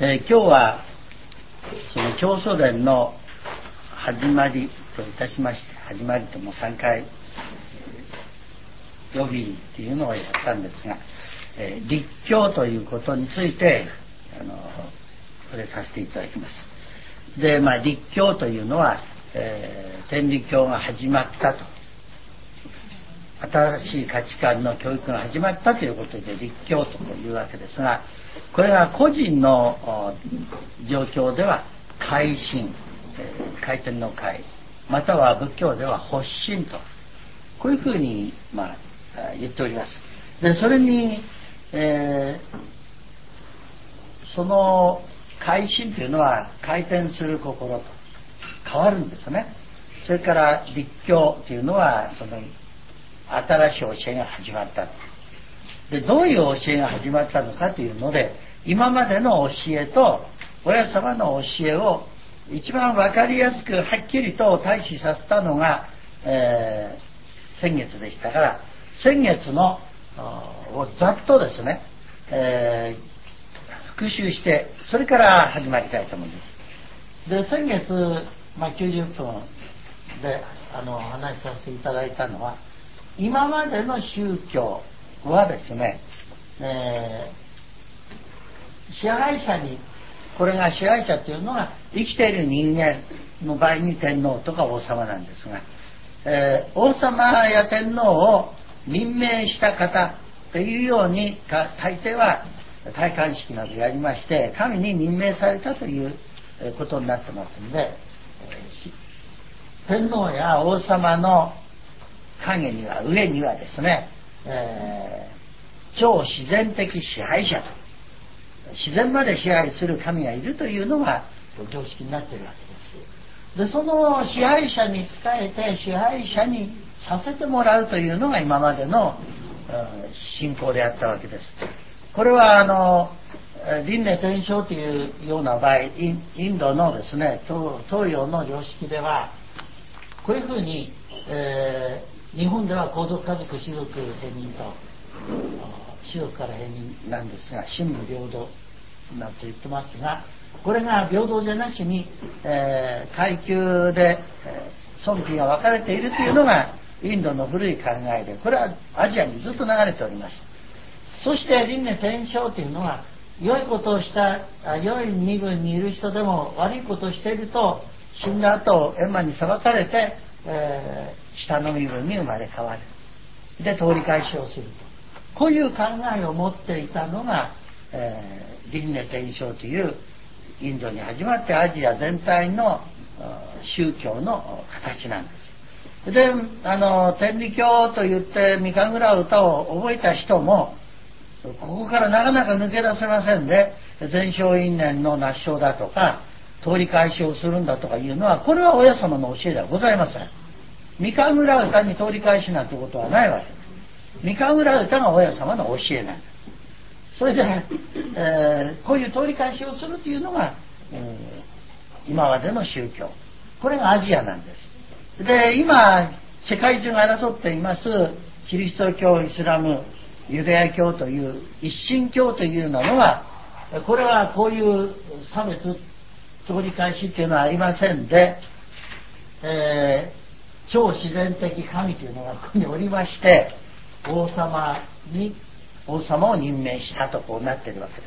今日はその教祖伝の始まりといたしまして、始まりとも3回予備っていうのをやったんですが、立教ということについて触れさせていただきます。で、立教というのは、天理教が始まったと、新しい価値観の教育が始まったということで立教というわけですが、これが個人の状況では改心、回転の会、または仏教では発心と、こういうふうに言っております。でそれに、その改心というのは回転する心と変わるんですね。それから立教というのはその新しい教えが始まった。でどういう教えが始まったのかというので、今までの教えと親様の教えを一番分かりやすくはっきりと対比させたのが、先月でしたから、先月のをざっとですね、復習してそれから始まりたいと思うんです。で先月、90分でお話しさせていただいたのは、今までの宗教はですね、支配者に、これが支配者というのが生きている人間の場合に天皇とか王様なんですが、王様や天皇を任命した方というように大抵は戴冠式などやりまして、神に任命されたということになってますので、天皇や王様の影には、上にはですね、超自然的支配者と、自然まで支配する神がいるというのが常識になっているわけです。でその支配者に仕えて支配者にさせてもらうというのが今までの信仰であったわけです。これは輪廻転生というような場合、インドのですね、東洋の常識ではこういうふうに、日本では皇族家族士族平民と、士族から平民なんですが、神武平等なと言ってますが、これが平等じゃなしに、階級で、尊貴が分かれているというのがインドの古い考えで、これはアジアにずっと流れております。そして輪廻転生というのは、良いことをした良い身分にいる人でも悪いことをしていると死んだ後閻魔に裁かれて、下の身分に生まれ変わる。で通り返しをすると、こういう考えを持っていたのが、輪廻転生というインドに始まってアジア全体の宗教の形なんです。で天理教といって三神楽歌を覚えた人もここからなかなか抜け出せませんで、全生因縁の納勝だとか通り返しをするんだとかいうのは、これは親様の教えではございません。三神楽歌に通り返しなんてことはないわけです。三神楽歌が親様の教えなんです。それで、こういう通り返しをするというのが、今までの宗教、これがアジアなんです。で今世界中が争っていますキリスト教、イスラム、ユダヤ教という一神教というのは、これはこういう差別通り返しっていうのはありませんで、超自然的神というのがここにおりまして、王様を任命したとこうなっているわけです。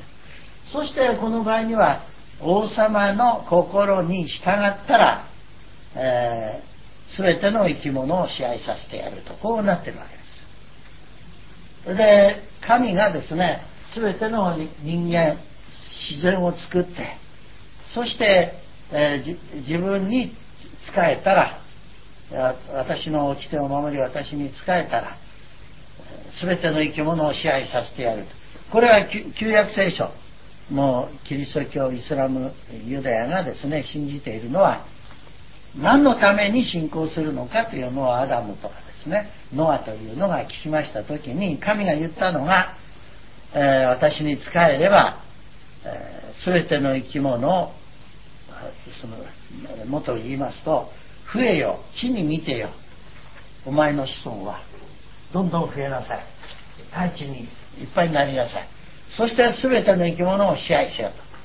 そしてこの場合には王様の心に従ったら、全ての生き物を支配させてやると、こうなっているわけです。で神がですね、全ての人間自然を作って、そして、自分に仕えたら、私の掟を守り私に仕えたら全ての生き物を支配させてやると。これは旧約聖書、もうキリスト教、イスラム、ユダヤがですね信じているのは、何のために信仰するのかというのをアダムとかですね、ノアというのが聞きましたときに、神が言ったのが、私に仕えれば、全ての生き物を、その元を言いますと、増えよ、地に見てよ、お前の子孫はどんどん増えなさい、大地にいっぱいになりなさい、そして全ての生き物を支配しよう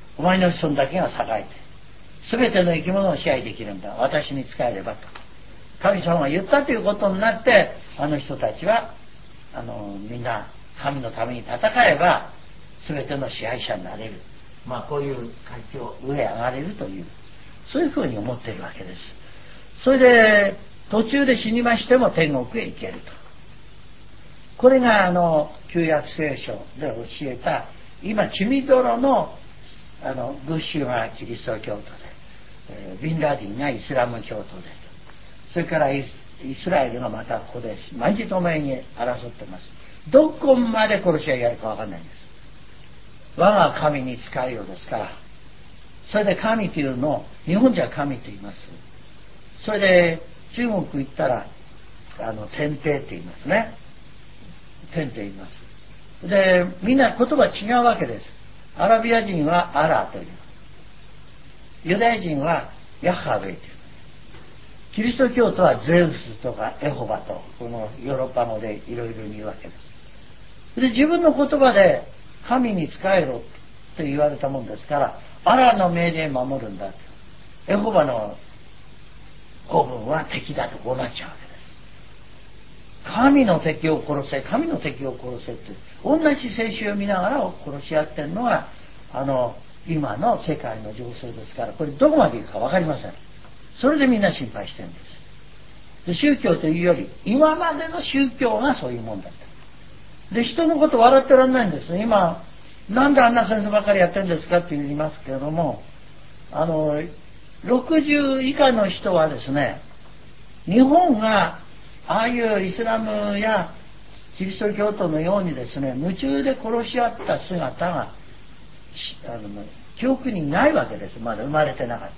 お前の子孫だけが栄えて全ての生き物を支配できるんだ、私に仕えればと神様が言ったということになって、あの人たちはみんな神のために戦えば全ての支配者になれる、こういう環境上へ上がれるという、そういうふうに思っているわけです。それで途中で死にましても天国へ行けると。これが旧約聖書で教えた、今血みどろのブッシュがキリスト教徒で、ビンラディンがイスラム教徒で、それからイスラエルがまたここで毎日ともに争ってます。どこまで殺し合いやるか分かんないんです。我が神に仕えようですから。それで神というのを日本じゃ神と言います。それで中国行ったら天帝って言いますね。天帝言います。でみんな言葉違うわけです。アラビア人はアラーという、ユダヤ人はヤハウェイという、キリスト教徒はゼウスとかエホバと、このヨーロッパ語でいろいろ言うわけです。で自分の言葉で神に仕えろと言われたもんですから、アラの命令を守るんだと、エホバの子分は敵だとこうなっちゃうわけです。神の敵を殺せ、神の敵を殺せって同じ聖書を見ながら殺し合ってるのが今の世界の情勢ですから、これどこまでいくか分かりません。それでみんな心配してるんです。で宗教というより今までの宗教がそういうもんだった。で人のこと笑ってらんないんですね。今なんであんな戦争ばっかりやってるんですかって言いますけれども、60以下の人はですね、日本がああいうイスラムやキリスト教徒のようにですね、夢中で殺し合った姿が記憶にないわけです。まだ生まれてなかった。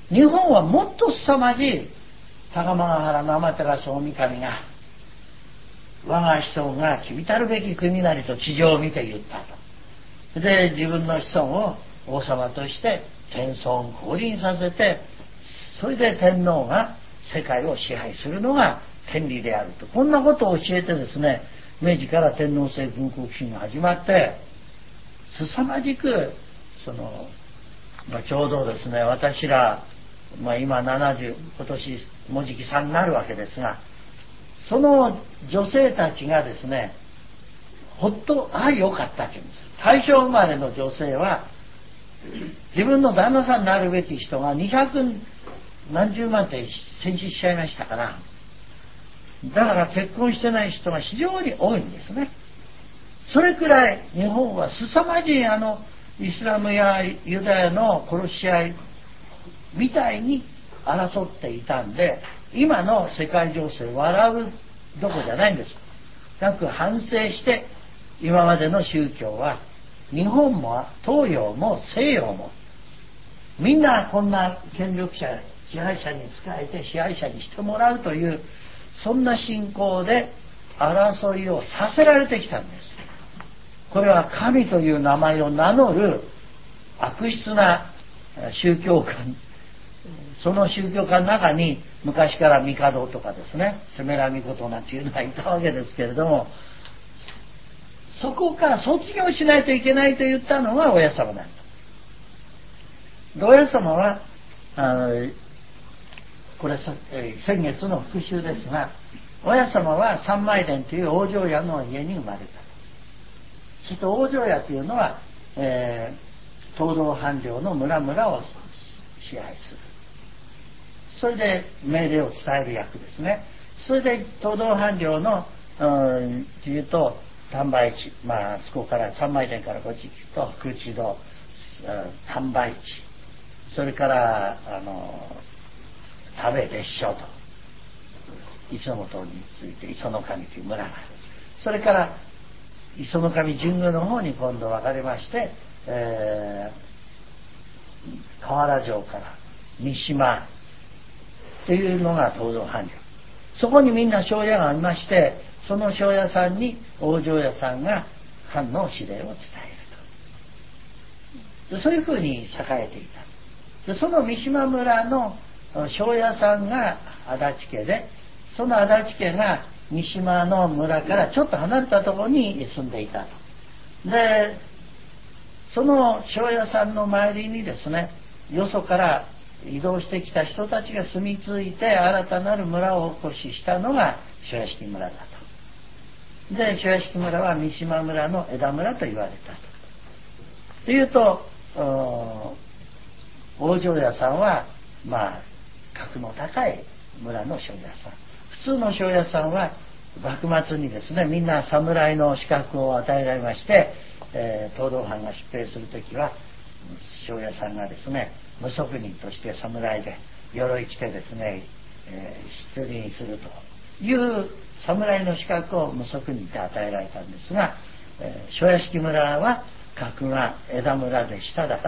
日本はもっと凄まじい、高間原の天照大神が我が子孫が君たるべき国なりと地上を見て言ったと。で自分の子孫を王様として天孫降臨させて、それで天皇が世界を支配するのが天理であると、こんなことを教えてですね、明治から天皇制軍国主義が始まって、凄まじくちょうどですね、私ら、今70、今年もうじき3になるわけですが、その女性たちがですね、ほっとよかったって言うんです。大正生まれの女性は自分の旦那さんになるべき人が200何十万って戦死しちゃいましたから、だから結婚してない人が非常に多いんですね。それくらい日本は凄まじいイスラムやユダヤの殺し合いみたいに争っていたんで、今の世界情勢笑うどころじゃないんです。なく反省して、今までの宗教は日本も東洋も西洋もみんなこんな権力者支配者に仕えて支配者にしてもらうという、そんな信仰で争いをさせられてきたんです。これは神という名前を名乗る悪質な宗教観、その宗教観の中に昔から帝とかですね、セメラミコトなんていうのがいたわけですけれども、そこから卒業しないといけないと言ったのが親様なんだ。親様はこれ先月の復習ですが、親様は三枚田という往生屋の家に生まれたと。そして往生屋というのは、東道藩領の村々を支配する。それで命令を伝える役ですね。それで東道藩領のというと丹波市、そこから三枚田からこっち行くと福地戸、丹波市、それから田部別所と磯の塔について磯の神という村がある。それから磯の神神宮の方に今度分かれまして、河原城から三島というのが東道藩領。そこにみんな庄屋がありまして、その庄屋さんに往生屋さんが藩の指令を伝えると。そういうふうに栄えていた。でその三島村の庄屋さんが足立家で、その足立家が三島の村からちょっと離れたところに住んでいたと。でその庄屋さんの周りにですね、よそから移動してきた人たちが住み着いて新たなる村を起こししたのが庄屋敷村だと。で、庄屋敷村は三島村の枝村と言われたと。というと、大庄屋さんは格の高い村の庄屋さん。普通の庄屋さんは幕末にですね、みんな侍の資格を与えられまして、東道藩が出兵するときは庄屋さんがですね、無職人として侍で鎧着てですね、出陣するという侍の資格を無職人で与えられたんですが、庄屋敷村は格が枝村で下だから、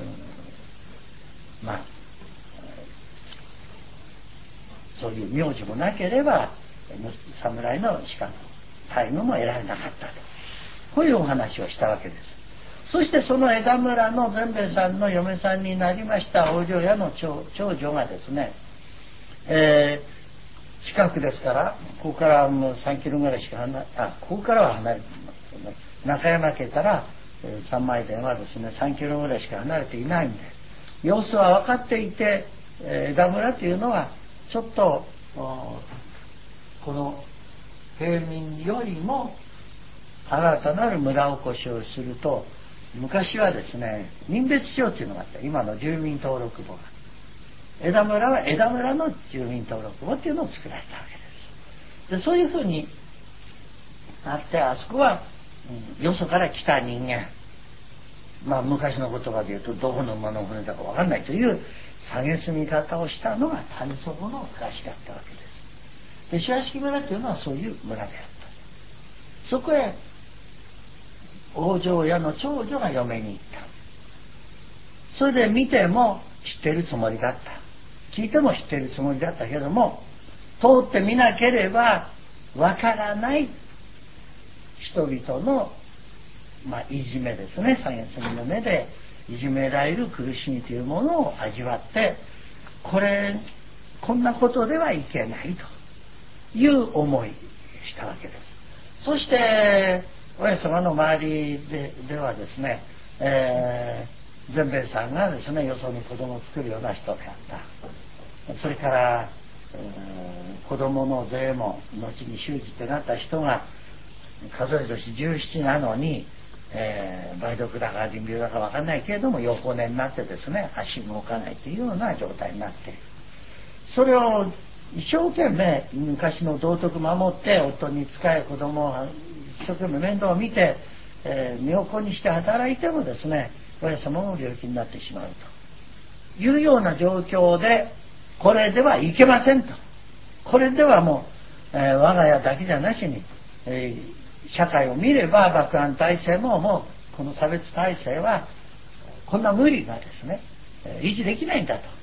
そういう名字もなければ侍の資格待遇も得られなかったと、こういうお話をしたわけです。そしてその枝村の善兵衛さんの嫁さんになりました大庄屋の長女がですね、近くですから、ここからもう3キロぐらいしかここからは離れていますよね。中山家から三枚田はですね3キロぐらいしか離れていないんで、様子は分かっていて、枝村というのはちょっとこの平民よりも新たなる村おこしをすると、昔はですね任別帳というのがあった。今の住民登録簿が、枝村は枝村の住民登録簿というのを作られたわけです。でそういうふうになって、あそこは、よそから来た人間、昔の言葉で言うとどこの馬の船だか分かんないという蔑み方をしたのが谷底の暮らしだったわけです。で庄屋敷村というのはそういう村であった。そこへ大庄屋の長女が嫁に行った。それで見ても知ってるつもりだった、聞いても知ってるつもりだったけども、通ってみなければわからない人々のいじめですね、蔑みの目でいじめられる苦しみというものを味わって、こんなことではいけないという思いしたわけです。そして親様の周りではですね、善兵衛さんがですね、よそに子供を作るような人であった。それから、子供の税も後に習字となった人が数え年17なのに、梅毒だか腎病だか分かんないけれども横寝になってですね、足動かないというような状態になっている。それを一生懸命昔の道徳守って、夫に仕え子供を一生懸命面倒を見て、身を粉にして働いてもですね、親様も病気になってしまうというような状況で、これではいけませんと。これではもう、我が家だけじゃなしに、社会を見れば幕藩体制もうこの差別体制はこんな無理がですね、維持できないんだと。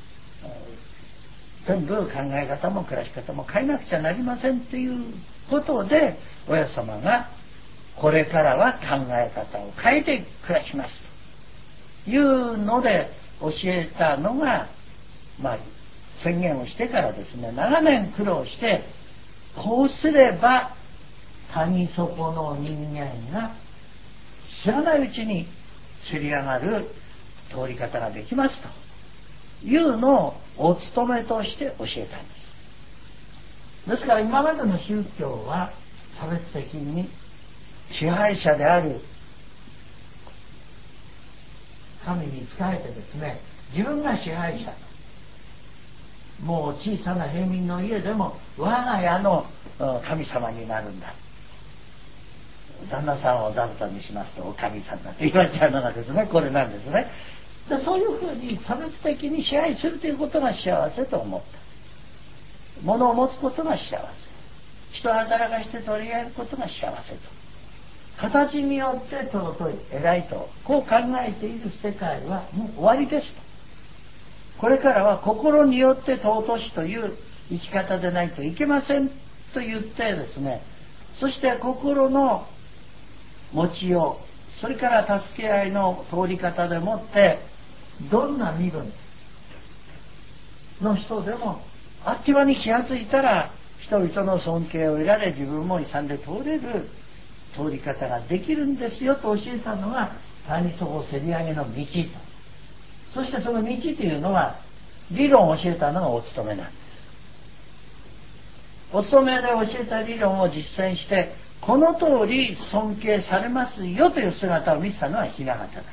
全部考え方も暮らし方も変えなくちゃなりませんということで、親様がこれからは考え方を変えて暮らしますというので教えたのが、宣言をしてからですね、長年苦労して、こうすれば谷底の人間が知らないうちにせり上がる通り方ができますというのをお務めとして教えたんです。ですから今までの宗教は差別的に支配者である神に仕えてですね、自分が支配者、もう小さな平民の家でも我が家の神様になるんだ、旦那さんを座布団にしますとお神さんだって言われちゃうのがですね、これなんですね。でそういうふうに差別的に支配するということが幸せと思った。物を持つことが幸せ、人を働かして取り合えることが幸せと、形によって尊い偉いとこう考えている世界はもう終わりですと。これからは心によって尊しという生き方でないといけませんと言ってですね、そして心の持ちよう、それから助け合いの通り方でもって、どんな身分の人でもあっという間に気がついたら人々の尊敬を得られ、自分も勇んで通れる通り方ができるんですよと教えたのが谷底せり上げの道と、そしてその道というのは理論を教えたのがお勤めなんです。お勤めで教えた理論を実践してこの通り尊敬されますよという姿を見せたのは雛形なん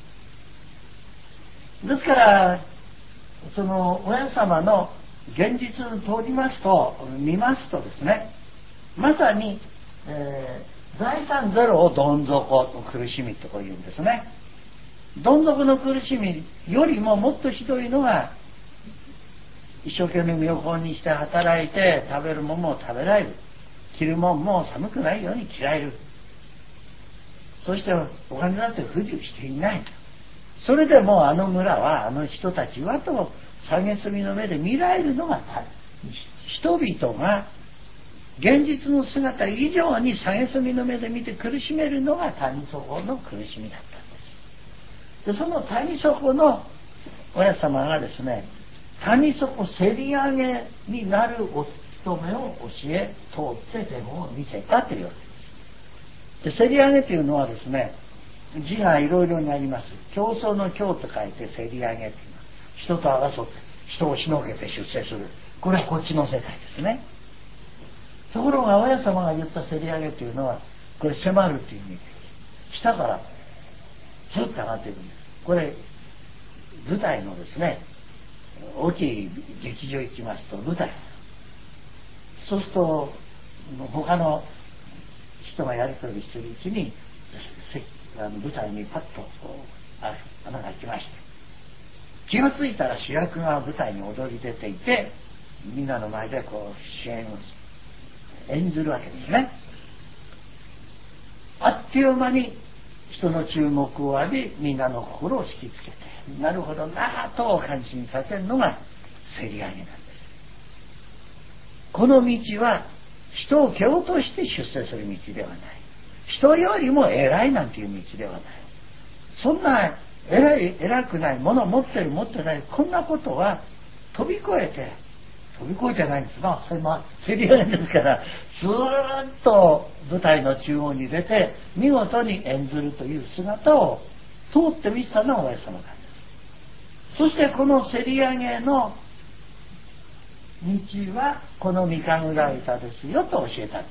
です。からその親様の現実を見ますとですね、まさに、財産ゼロをどん底の苦しみとこう言うんですね。どん底の苦しみよりももっとひどいのが、一生懸命身を粉にして働いて食べるものも食べられる、着るもんも寒くないように着られる、そしてお金だって不自由していない。それでもあの村はあの人たちはと蔑みの目で見られるのが、人々が現実の姿以上に蔑みの目で見て苦しめるのが谷底の苦しみだったんです。でその谷底の親様がですね、谷底せり上げになるお務めを教え通って手本を見せたというわけです。でせり上げというのはですね、字がいろいろになります。競争の競と書いてせり上げというのは、人と争って人をしのげて出世する、これはこっちの世界ですね。ところが親様が言ったせり上げというのは、これ迫るという意味で下からずっと上がっていくんです。これ舞台のですね、大きい劇場行きますと舞台、そうすると他の人がやり取りしているうちに舞台にパッと穴が開きまして、気がついたら主役が舞台に踊り出ていて、みんなの前で主演を演ずるわけですね。あっという間に人の注目を浴び、みんなの心を引きつけて、なるほどなぁと感心させるのがせり上げなんです。この道は人を蹴落として出世する道ではない、人よりも偉いなんていう道ではない、そんな偉くないものを持ってる持ってない、こんなことは飛び越えてないんですが、それもせり上げですから、ずーっと舞台の中央に出て見事に演ずるという姿を通ってみせたのが親様なんです。そしてこのせり上げの道はこのみかん浦板ですよと教えたんです。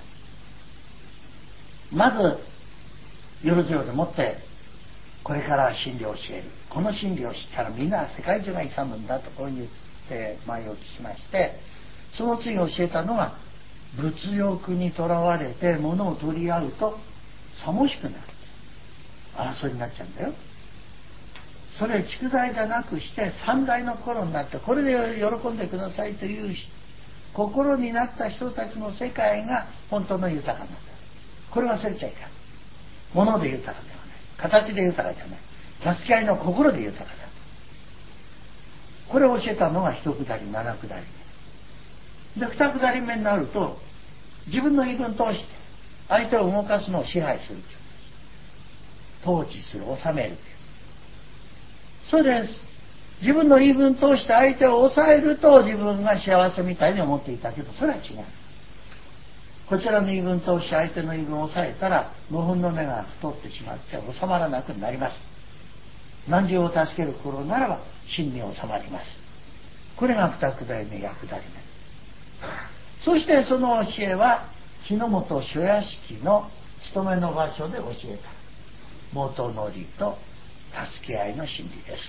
まずよろずよでもってこれからは真理を教える、この真理を知ったらみんな世界中が勇むんだとこう言って前置きしまして、その次教えたのが、物欲にとらわれて物を取り合うとさもしくなる、争いになっちゃうんだよ。それ蓄財じゃなくして三大の心になって、これで喜んでくださいという心になった人たちの世界が本当の豊かなんだ。これ忘れちゃいかん。物で豊かではない、形で豊かではない、助け合いの心で豊かだ。これを教えたのが一下り七下りで、二下り目になると自分の言い分通して相手を動かすのを支配する、統治する、治める。それで自分の言い分通して相手を抑えると自分が幸せみたいに思っていたけど、それは違う。こちらの言い分通して相手の言い分を抑えたら謀反の目が太ってしまって収まらなくなります。何十を助ける心ならば真に収まります。これが二下り目八下り目。そしてその教えは日の本諸屋敷の勤めの場所で教えた元則と助け合いの真理です。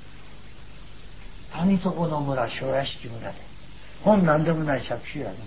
谷底の村、諸屋敷村で本なんでもない借子やね、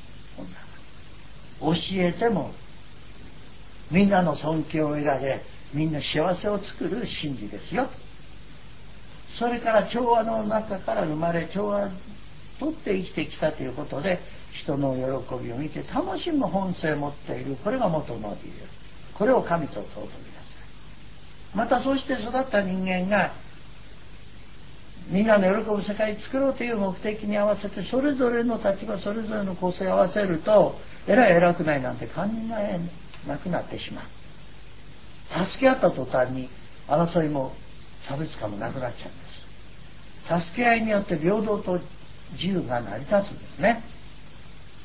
教えてもみんなの尊敬を得られ、みんな幸せを作る真理ですよ。それから調和の中から生まれ、調和をとって生きてきたということで、人の喜びを見て楽しむ本性を持っている、これが元の理由。これを神と尊びなさい。またそうして育った人間がみんなの喜ぶ世界を作ろうという目的に合わせて、それぞれの立場、それぞれの個性を合わせると、偉くないなんて考えなくなってしまう。助け合った途端に争いも差別化もなくなっちゃうんです。助け合いによって平等と自由が成り立つんですね。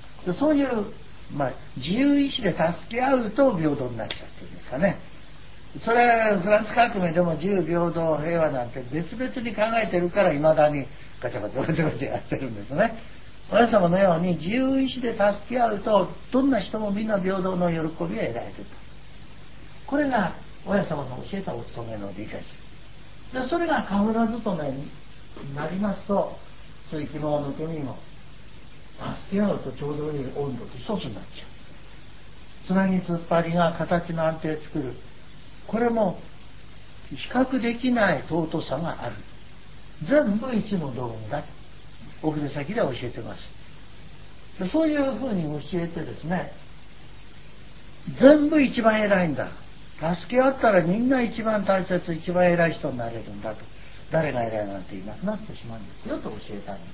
そういう、自由意志で助け合うと平等になっちゃってるんですかね。 それフランス革命でも自由平等平和なんて別々に考えてるからいまだにガチャガチャガチャガチャやってるんですね。親様のように自由意志で助け合うとどんな人もみんな平等の喜びを得られると。これが親様の教えたお勤めの理です。でそれが神楽勤めになりますと、水気もぬくみも助け合うとちょうどいい温度と一つになっちゃう。つなぎ突っ張りが形の安定を作る。これも比較できない尊さがある。全部一の道具だ。奥出先で教えてます。でそういうふうに教えてですね、全部一番偉いんだ。助け合ったらみんな一番大切、一番偉い人になれるんだと。誰が偉いなんていなくなってしまうんですよと教えたんです。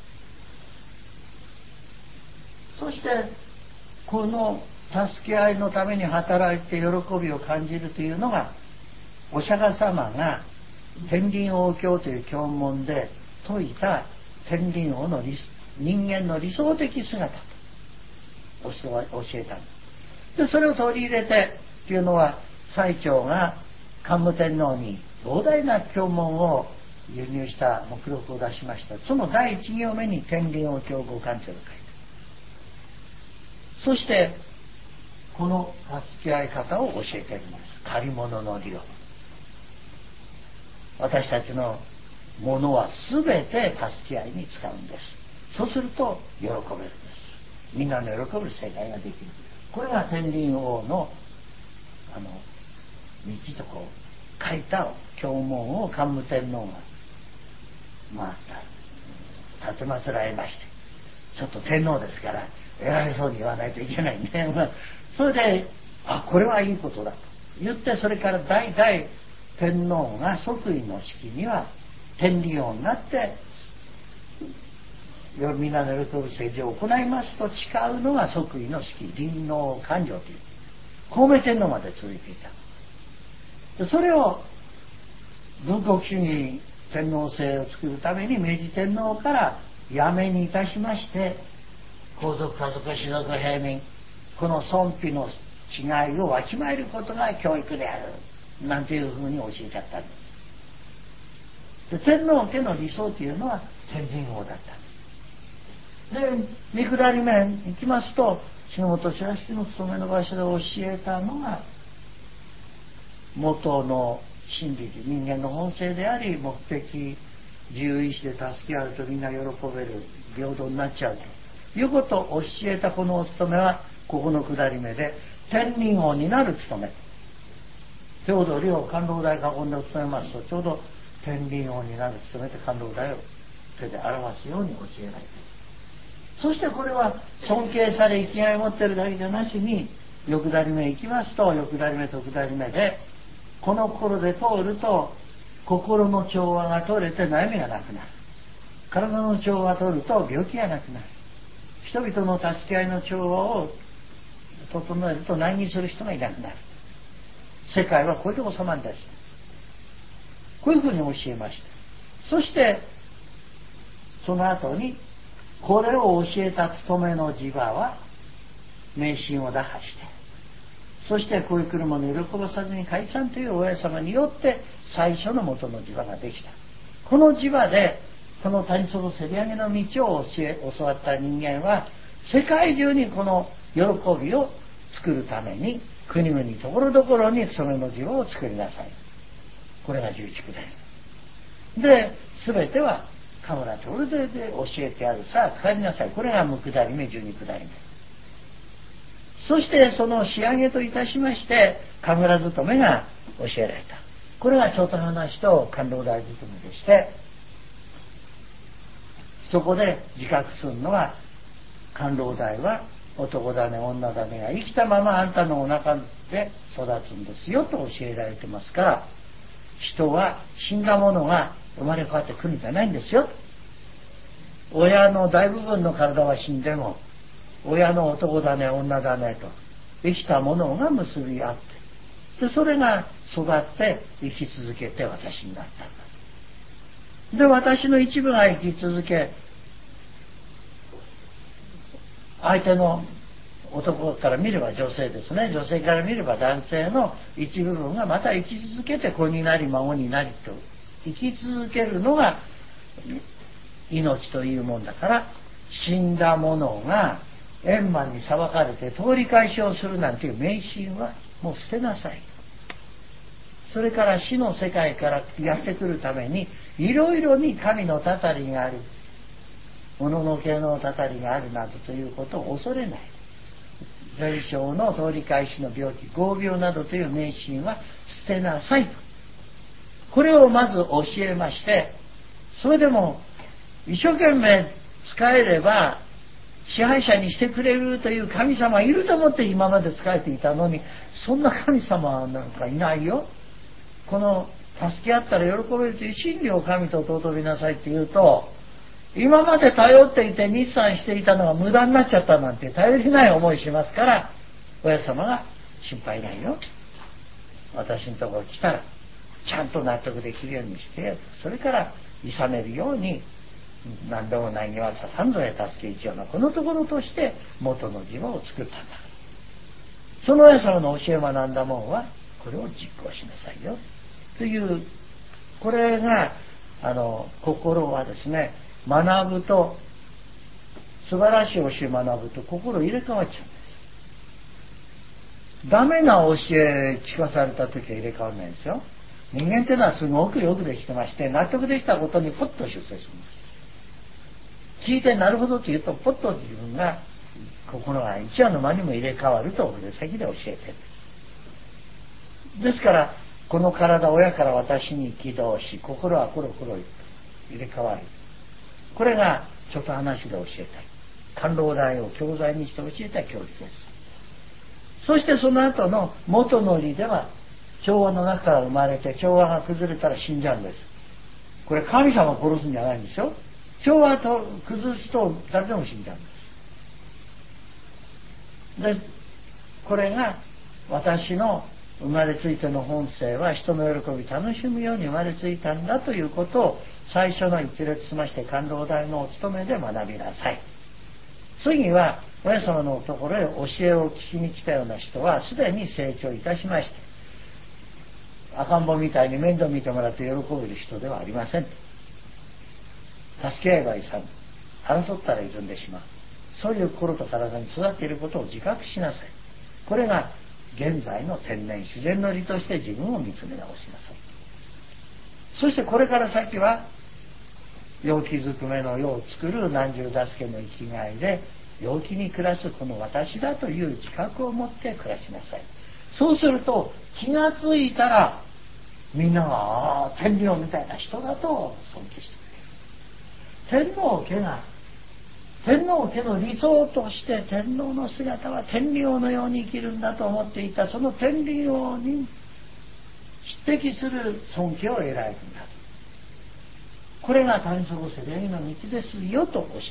そしてこの助け合いのために働いて喜びを感じるというのが、お釈迦様が天輪王経という経文で説いた天輪王の人間の理想的姿と教えたんです。でそれを取り入れてというのは、最澄が桓武天皇に膨大な経文を輸入した目録を出しました。その第一行目に天輪王経五巻というのを書いて、そしてこの助け合い方を教えているんです。借り物の利を。私たちのものは全て助け合いに使うんです。そうすると喜べるんです。みんなの喜ぶ世界ができる。これが天輪王の道とこう書いた経文を桓武天皇が立てまつられまして、ちょっと天皇ですから偉そうに言わないといけないんで、それでこれはいいことだと言って、それから代々天皇が即位の式には天理王になってみんなの喜ぶ政治を行いますと誓うのが即位の式、臨王勘定という孔明天皇まで続いていた。それを軍国主義天皇制を作るために明治天皇からやめにいたしまして、皇族家族士族平民、この尊卑の違いをわきまえることが教育であるなんていうふうに教えちゃったんです。で天皇家の理想というのは天神王だったんです。で三下り面行きますと、篠本白式の勤めの場所で教えたのが元の真理で、人間の本性であり目的、自由意志で助け合うとみんな喜べる平等になっちゃうということを教えたこのお務めは、ここの下り目で天輪王になる務め、手を取りを甘露台囲んで務めますと、ちょうど天輪王になる務めて甘露台を手で表すように教えられている。そしてこれは尊敬され生きがいを持っているだけじゃなしに、欲だり目行きますと、欲だり目と下り目でこの心で通ると心の調和が取れて悩みがなくなる。体の調和が取ると病気がなくなる。人々の助け合いの調和を整えると難儀する人がいなくなる。世界はこれで収まるんです。こういうふうに教えました。そしてその後に、これを教えた務めの地場は迷信を打破して、そしてこういう車の喜ばさずに解散という親様によって最初の元の地場ができた。この地場でこの谷底せり上げの道を教わった人間は、世界中にこの喜びを作るために国々ところどころにそれの地場を作りなさい。これが11区で、全てはカムラとルデで教えてある。さあかかりなさい。これが無下り目、12下り目。そしてその仕上げといたしまして神楽勤めが教えられた。これが長田話と甘露台勤めでして、そこで自覚するのは、甘露台は男だね女だねが生きたままあんたのお腹で育つんですよと教えられてますから、人は死んだものが生まれ変わってくるんじゃないんですよ。親の大部分の体は死んでも、親の男だね女だねと生きたものが結び合って、でそれが育って生き続けて私になったんだ。で私の一部が生き続け、相手の男から見れば女性ですね、女性から見れば男性の一部分がまた生き続けて子になり孫になりと生き続けるのが命というもんだから、死んだ者が円満に裁かれて通り返しをするなんていう迷信はもう捨てなさい。それから死の世界からやってくるためにいろいろに神のたたりがある、物のけのたたりがあるなどということを恐れない。前生の通り返しの病気、業病などという迷信は捨てなさいと、これをまず教えまして、それでも一生懸命使えれば支配者にしてくれるという神様がいると思って今まで仕えていたのに、そんな神様なんかいないよ。この助け合ったら喜べるという真理を神と尊びなさいって言うと、今まで頼っていて日産していたのが無駄になっちゃったなんて頼りない思いしますから、親様が心配ないよ、私のところ来たらちゃんと納得できるようにして、それから諌めるように、何度も何はささんぞや助け一応のこのところとして元の自分を作ったんだ。その親様の教えを学んだもんはこれを実行しなさいよという、これが心はですね、学ぶと素晴らしい教えを学ぶと心入れ替わっちゃうんです。ダメな教え聞かされた時は入れ替わらないんですよ。人間っていうのはすごくよくできてまして、納得できたことにポッと出世するんです。聞いてなるほどと言うとポッと自分が心が一夜の間にも入れ替わると筆先で教えてるんです。ですからこの体、親から私に起動し、心はコロコロ入れ替わる。これがちょっと話で教えたい、官老大を教材にして教えた教理です。そしてその後の元の理では、調和の中から生まれて調和が崩れたら死んじゃうんです。これ神様を殺すんじゃないんですよ。調和と崩すと誰でも死んじゃうんです。でこれが私の生まれついての本性は人の喜び楽しむように生まれついたんだということを最初の一列しまして、官老大のお務めで学びなさい。次は親様のところへ教えを聞きに来たような人はすでに成長いたしまして、赤ん坊みたいに面倒見てもらって喜べる人ではありません。助け合えばいさん、争ったら歪んでしまう、そういう心と体に育っていることを自覚しなさい。これが現在の天然自然の理として自分を見つめ直しなさい。そしてこれから先は陽気づくめの世を作る何十助けの生きがいで陽気に暮らすこの私だという自覚を持って暮らしなさい。そうすると気がついたらみんなが天領みたいな人だと尊敬してくれる。天皇家の理想として天皇の姿は天領のように生きるんだと思っていた、その天領に匹敵する尊敬を得られるんだ。これが谷底世霊の道ですよと教えたん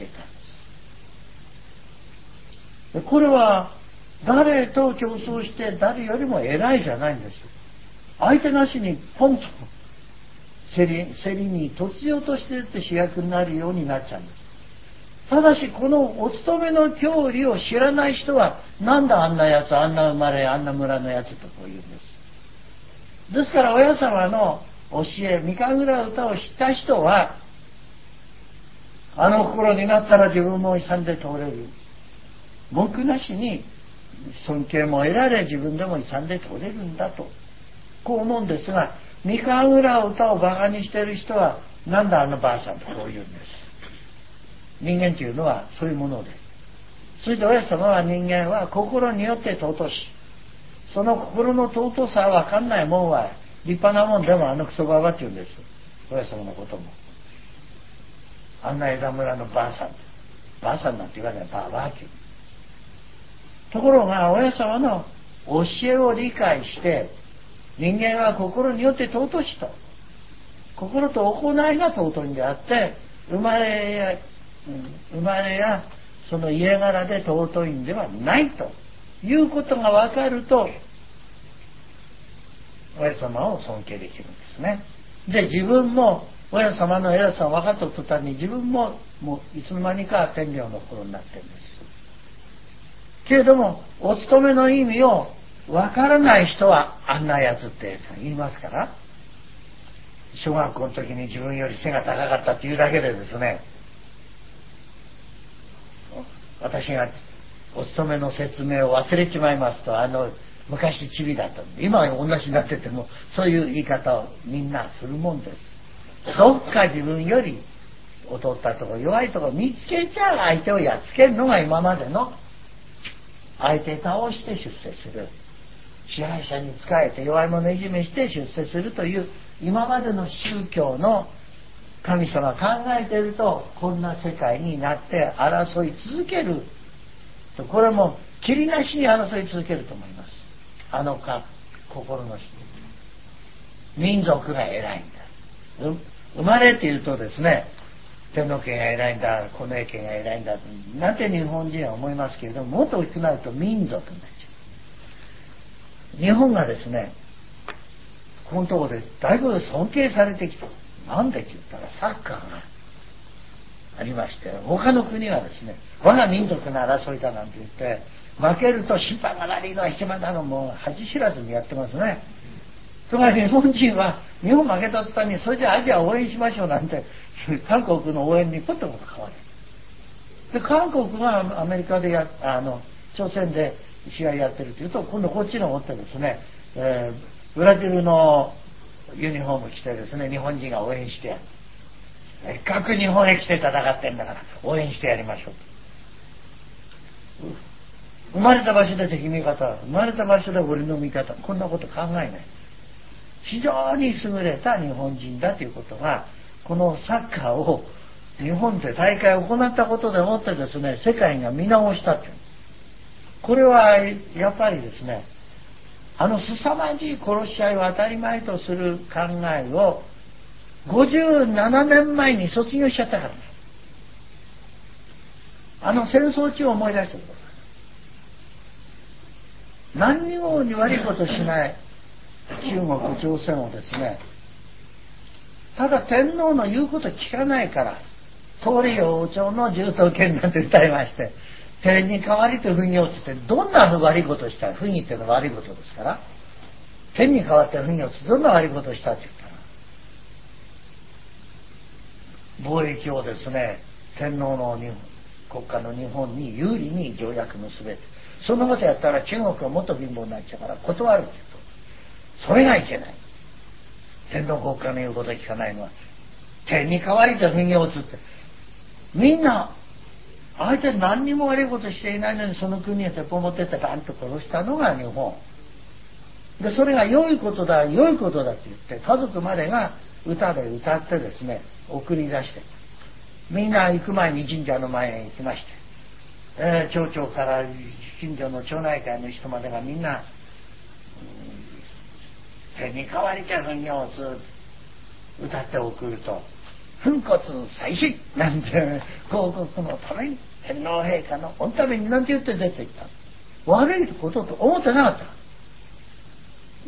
です。これは誰と競争して誰よりも偉いじゃないんです。相手なしにポンと競りに突如としてって主役になるようになっちゃうんです。ただしこのお勤めの教理を知らない人は、なんだあんなやつ、あんな生まれ、あんな村のやつとこう言うんです。ですから親様の教え、三神楽歌を知った人は、あの心になったら自分も勇んで通れる、文句なしに尊敬も得られ自分でも勇んで通れるんだとこう思うんですが、三神楽歌をバカにしている人は、なんだあのばあさんとこう言うんです。人間というのはそういうものです。それで親様は、人間は心によって尊し、その心の尊さは分かんないもんは立派なもんでもあのクソババって言うんです。親様のこともあんな枝村のばあさん、ばあさんなんて言わない、ばあばって言う。ところが親様の教えを理解して、人間は心によって尊しと、心と行いが尊いんであって、生まれやその家柄で尊いんではないということが分かると、親様を尊敬できるんですね。で自分も親様の偉さを分かった途端に、自分ももういつの間にか天領の心になってるんです。 けれどもお勤めの意味をわからない人はあんなやつって言いますから、小学校の時に自分より背が高かったっていうだけでですね、私がお勤めの説明を忘れちまいますと、昔チビだったんで、今は同じになっててもそういう言い方をみんなするもんです。どっか自分より劣ったところ弱いところ見つけちゃう、相手をやっつけるのが今までの相手倒して出世する、支配者に仕えて弱い者いじめして出世するという今までの宗教の神様考えていると、こんな世界になって争い続けると、これもきりなしに争い続けると思います。心の人、民族が偉いんだ、生まれているとですね、天皇家が偉いんだ、近衛家が偉いんだなんて日本人は思いますけれども、もっと大きくなると民族になっちゃう。日本がですね、このところでだいぶ尊敬されてきた。なんでって言ったらサッカーがありまして、他の国はですね、我が民族の争いだなんて言って負けると審判が悪いのは一番だの、もう恥知らずにやってますね。つまり日本人は日本負けた途端にそれじゃアジアを応援しましょうなんて韓国の応援にポッと変わる。で韓国がアメリカで朝鮮で試合やってるというと、今度こっちの持ってですね、ブラジルのユニフォーム着てですね、日本人が応援してやる。せっかく日本へ来て戦ってんだから応援してやりましょうと。生まれた場所で敵味方、生まれた場所で俺の味方、こんなこと考えない。非常に優れた日本人だということが、このサッカーを日本で大会を行ったことでもってですね、世界が見直したという。これはやっぱりですね、凄まじい殺し合いを当たり前とする考えを57年前に卒業しちゃったからね。戦争中を思い出してください。何にも悪いことしない中国朝鮮をですね、ただ天皇の言うこと聞かないから、通り王朝の銃刀剣なんて歌いまして、天に代わりと不義をつって、どんな悪いことをした？不義っていうのは悪いことですから、天に代わって不義をつってどんな悪いことをしたって言ったら、貿易をですね、天皇の国家の日本に有利に条約結べて、そんなことやったら中国はもっと貧乏になっちゃうから断るって言うと、それがいけない。天皇国家の言うことを聞かないのは天に代わりと不義をつって、みんな相手何にも悪いことしていないのにその国へ鉄砲持ってってバンと殺したのが日本で、それが良いことだ良いことだって言って家族までが歌で歌ってですね送り出して、みんな行く前に神社の前へ行きまして、町長から近所の町内会の人までがみんな天に代わりじゃ不義をずっと歌って送ると、粉骨祭祀なんて広告のために天皇陛下のおためになんて言って出ていった。悪いことと思ってなかった。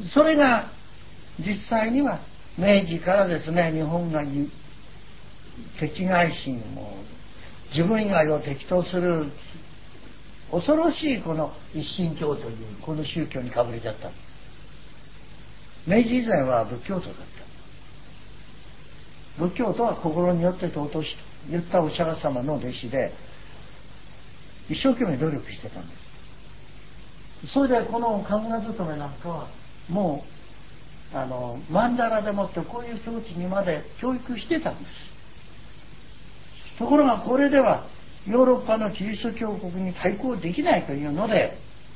それが実際には明治からですね、日本が敵外心を自分以外を敵とする恐ろしいこの一神教というこの宗教にかぶれちゃった。明治以前は仏教徒だった。仏教とは心によって尊しと言ったお釈迦様の弟子で一生懸命努力してたんです。それでこの神楽勤めなんかはもう曼荼羅でもってこういう境地にまで教育してたんです。ところがこれではヨーロッパのキリスト教国に対抗できないというので、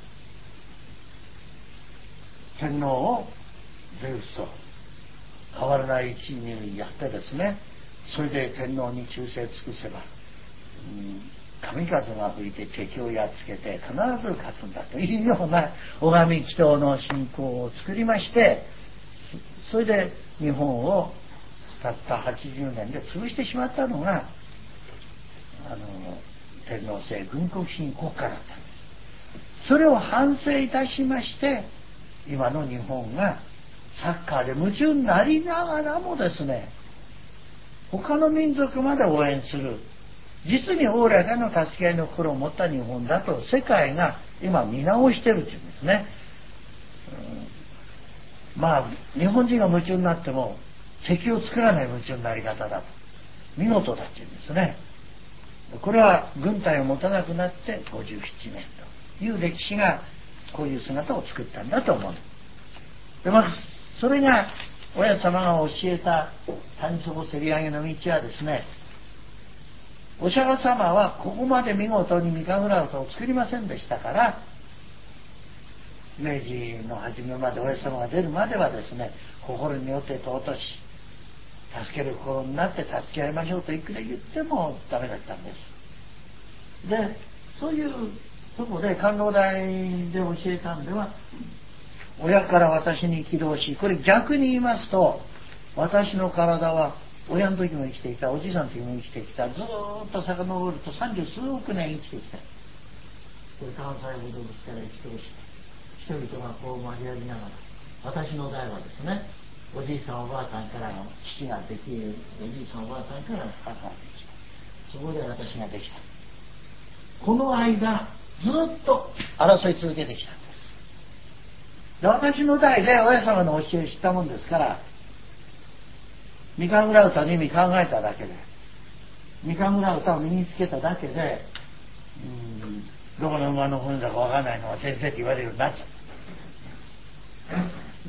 天皇をゼウスと変わらない地位にやってですね、それで天皇に忠誠尽くせば、神風が吹いて敵をやっつけて必ず勝つんだというような拝み祈祷の信仰を作りまして、それで日本をたった80年で潰してしまったのが天皇制軍国主義国家だったんです。それを反省いたしまして、今の日本がサッカーで夢中になりながらもですね、他の民族まで応援する実におおらかの助け合いの心を持った日本だと世界が今見直してるっていうんですね。日本人が夢中になっても敵を作らない夢中になり方だと、見事だっていうんですね。これは軍隊を持たなくなって57年という歴史がこういう姿を作ったんだと思う。でそれが親様が教えた谷底せり上げの道はですね、お釈迦様はここまで見事に三神楽を作りませんでしたから、明治の初めまで親様が出るまではですね、心によって尊し助ける心になって助け合いましょうといくら言ってもダメだったんです。でそういうとこで官能台で教えたんでは、親から私に起動し、これ逆に言いますと、私の体は親の時も生きていた、おじいさんの時も生きてきた、ずーっと遡ると30数億年生きてきた。これ関西ほどですから生き通して、人々がこう交わりながら、私の代はですね、おじいさんおばあさんからの父ができる、おじいさんおばあさんからの母ができた。そこで私ができた。この間ずっと争い続けてきたんです。で私の代で親様の教え知ったもんですから、三神楽歌の意味考えただけで、三神楽歌を身につけただけで、どこの馬の骨だかわからないのは先生って言われるようになっちゃった。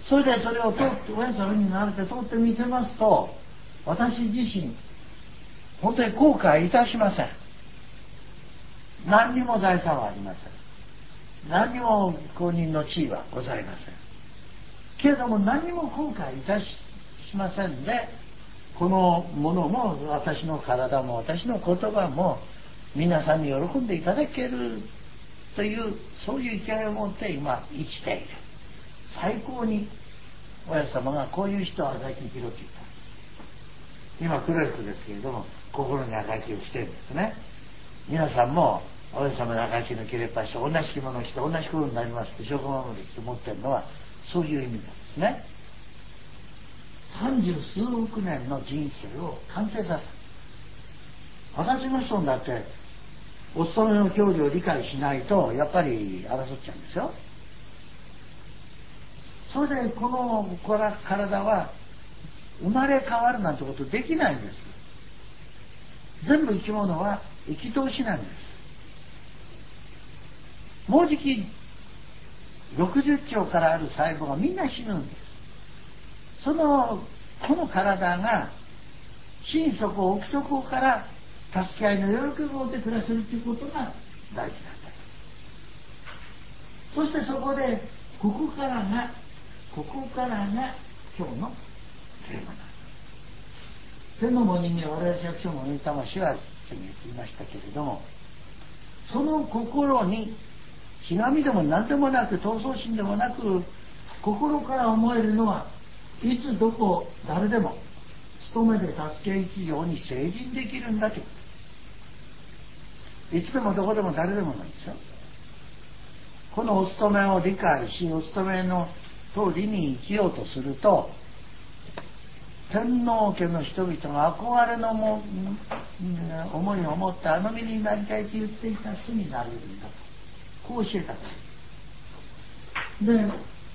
それでそれを通って親様になれて通ってみせますと、私自身本当に後悔いたしません。何にも財産はありません。何にも公認の地位はございません。けれども何にも後悔いたしませんで、このものも私の体も私の言葉も皆さんに喜んでいただけるというそういう意見を持って今生きている。最高に親様がこういう人は赤木弘樹と、今黒い服ですけれども心に赤木を着てるんですね。皆さんも親様の赤木の切れっ端と同じ着物を着て同じ心になりますって証拠守りって持ってるのはそういう意味なんですね。30数億年の人生を完成させた。私の人だってお勤めの教理を理解しないとやっぱり争っちゃうんですよ。それでこの体は生まれ変わるなんてことできないんです。全部生き物は生き通しなんです。もうじき60兆からある細胞がみんな死ぬんです。この体が心底奥底から助け合いの喜びを持って暮らせるということが大事なんだ。そしてそこでここからが今日のテーマなんです。天のも人間、我々百姓もの魂は先月言いましたけれども、その心にひがみでも何でもなく闘争心でもなく心から思えるのはいつどこ誰でも勤めで助け一条に成人できるんだということ。いつでもどこでも誰でもなんですよ。このお勤めを理解しお勤めの通りに生きようとすると、天皇家の人々が憧れの思いを持ってあの身になりたいと言っていた人になれるんだと、こう教えたから。で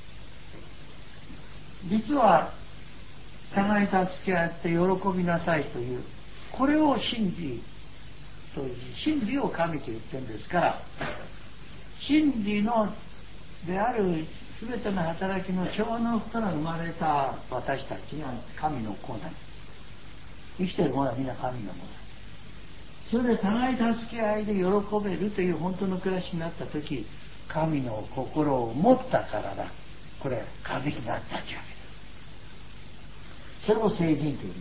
実は互い助け合って喜びなさいという、これを真理という、真理を神と言ってるんですから、真理のである全ての働きの超能から生まれた私たちが神の子なんです。生きているものはみんな神のもの。それで互い助け合いで喜べるという本当の暮らしになった時、神の心を持ったからだ。これ神になったというわけです。それを成人というんです。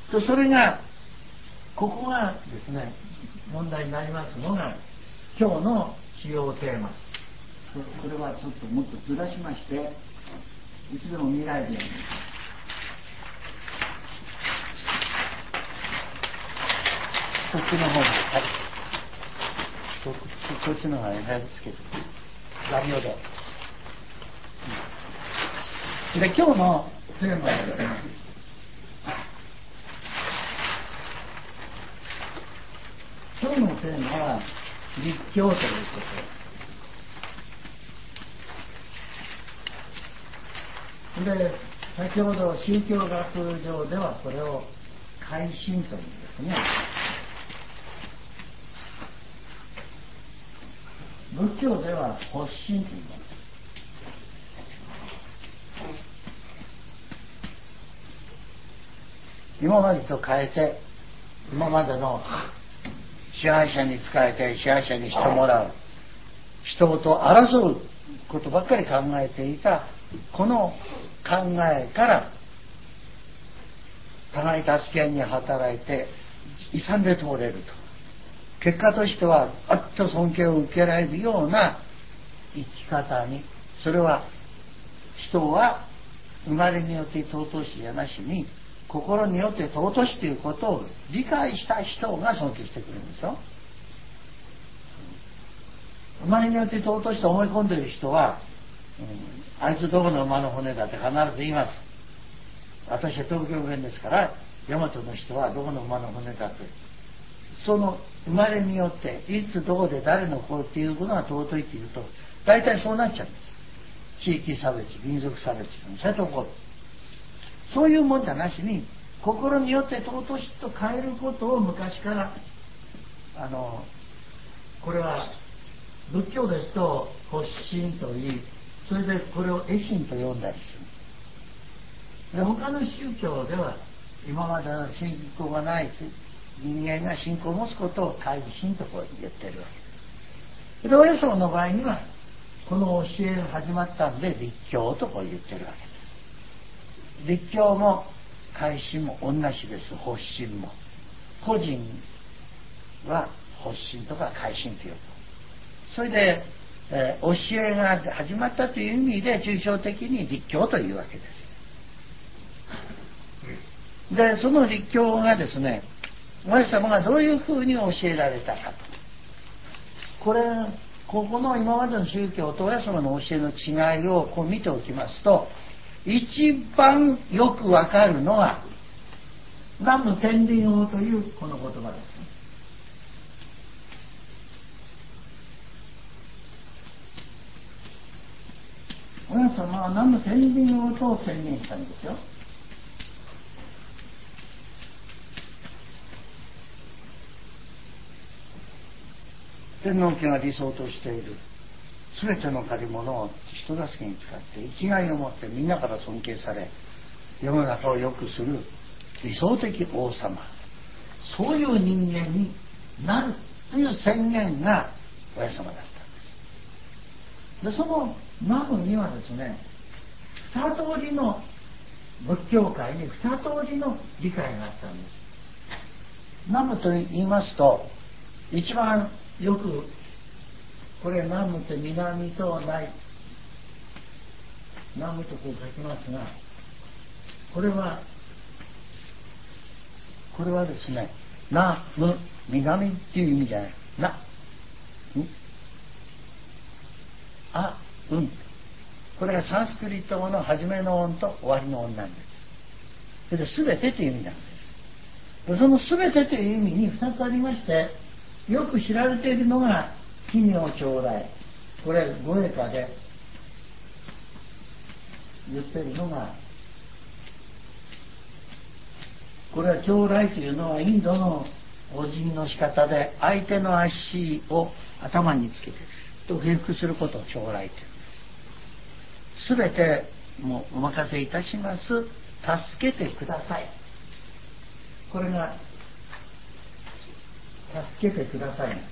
とそれがここがですね問題になりますのが今日の主要テーマ。これはちょっともっとずらしまして、いつでも見られるように。こっちの方に、こっちの方が選びつけて、ラビオで。で、今日のテーマはですね、 というのは立教ということで、先ほど宗教学上ではこれを改心というんですね。仏教では発心と言います。今までと変えて、今までの支配者に仕えて支配者にしてもらう、人と争うことばっかり考えていたこの考えから互い助け合いに働いて勇んで通れると、結果としてはあっと尊敬を受けられるような生き方に、それは人は生まれによって尊しじゃなしに心によって尊しということを理解した人が尊敬してくるんですよ。生まれによって尊しと思い込んでいる人は、あいつどこの馬の骨だって必ず言います。私は東京弁ですから、大和の人はどこの馬の骨だって、その生まれによっていつどこで誰の子っていうことが尊いっていうと大体そうなっちゃうんです。地域差別、民族差別、そういうところ、そういうもんじゃなしに心によって尊しと変えることを昔からこれは仏教ですと発心といい、それでこれを会心と呼んだりする。で、他の宗教では今までの信仰がない人間が信仰を持つことを改心とこう言ってるわけです。で、およその場合にはこの教えが始まったんで立教とこう言ってるわけです。立教も改心も同じです。発心も個人は発心とか改心という、それで、教えが始まったという意味で抽象的に立教というわけです。で、その立教がですね、お前様がどういうふうに教えられたかと、ここの今までの宗教と親様の教えの違いをこう見ておきますと、一番よくわかるのは南無天輪王というこの言葉です。親様は南無天輪王と宣言したんですよ。天皇家が理想としている全ての借り物を人助けに使って生きがいを持ってみんなから尊敬され世の中を良くする理想的王様、そういう人間になるという宣言が親様だったんです。で、その南無にはですね、二通りの仏教界に二通りの理解があったんです。南無と言いますと、一番よくこれ南無って南とない南無とこう書きますが、これはですね、南無南っていう意味じゃない、これがサンスクリット語の初めの音と終わりの音なんです。それで全てという意味なんです。で、その全てという意味に2つありまして、よく知られているのが奇妙長来、これ語彙歌で言ってるのが、これは長来というのはインドのお辞儀の仕方で相手の足を頭につけてと平伏することを長来というんです。全てもうお任せいたします、助けてください、これが助けてください。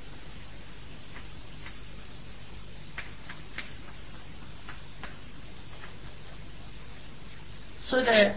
それで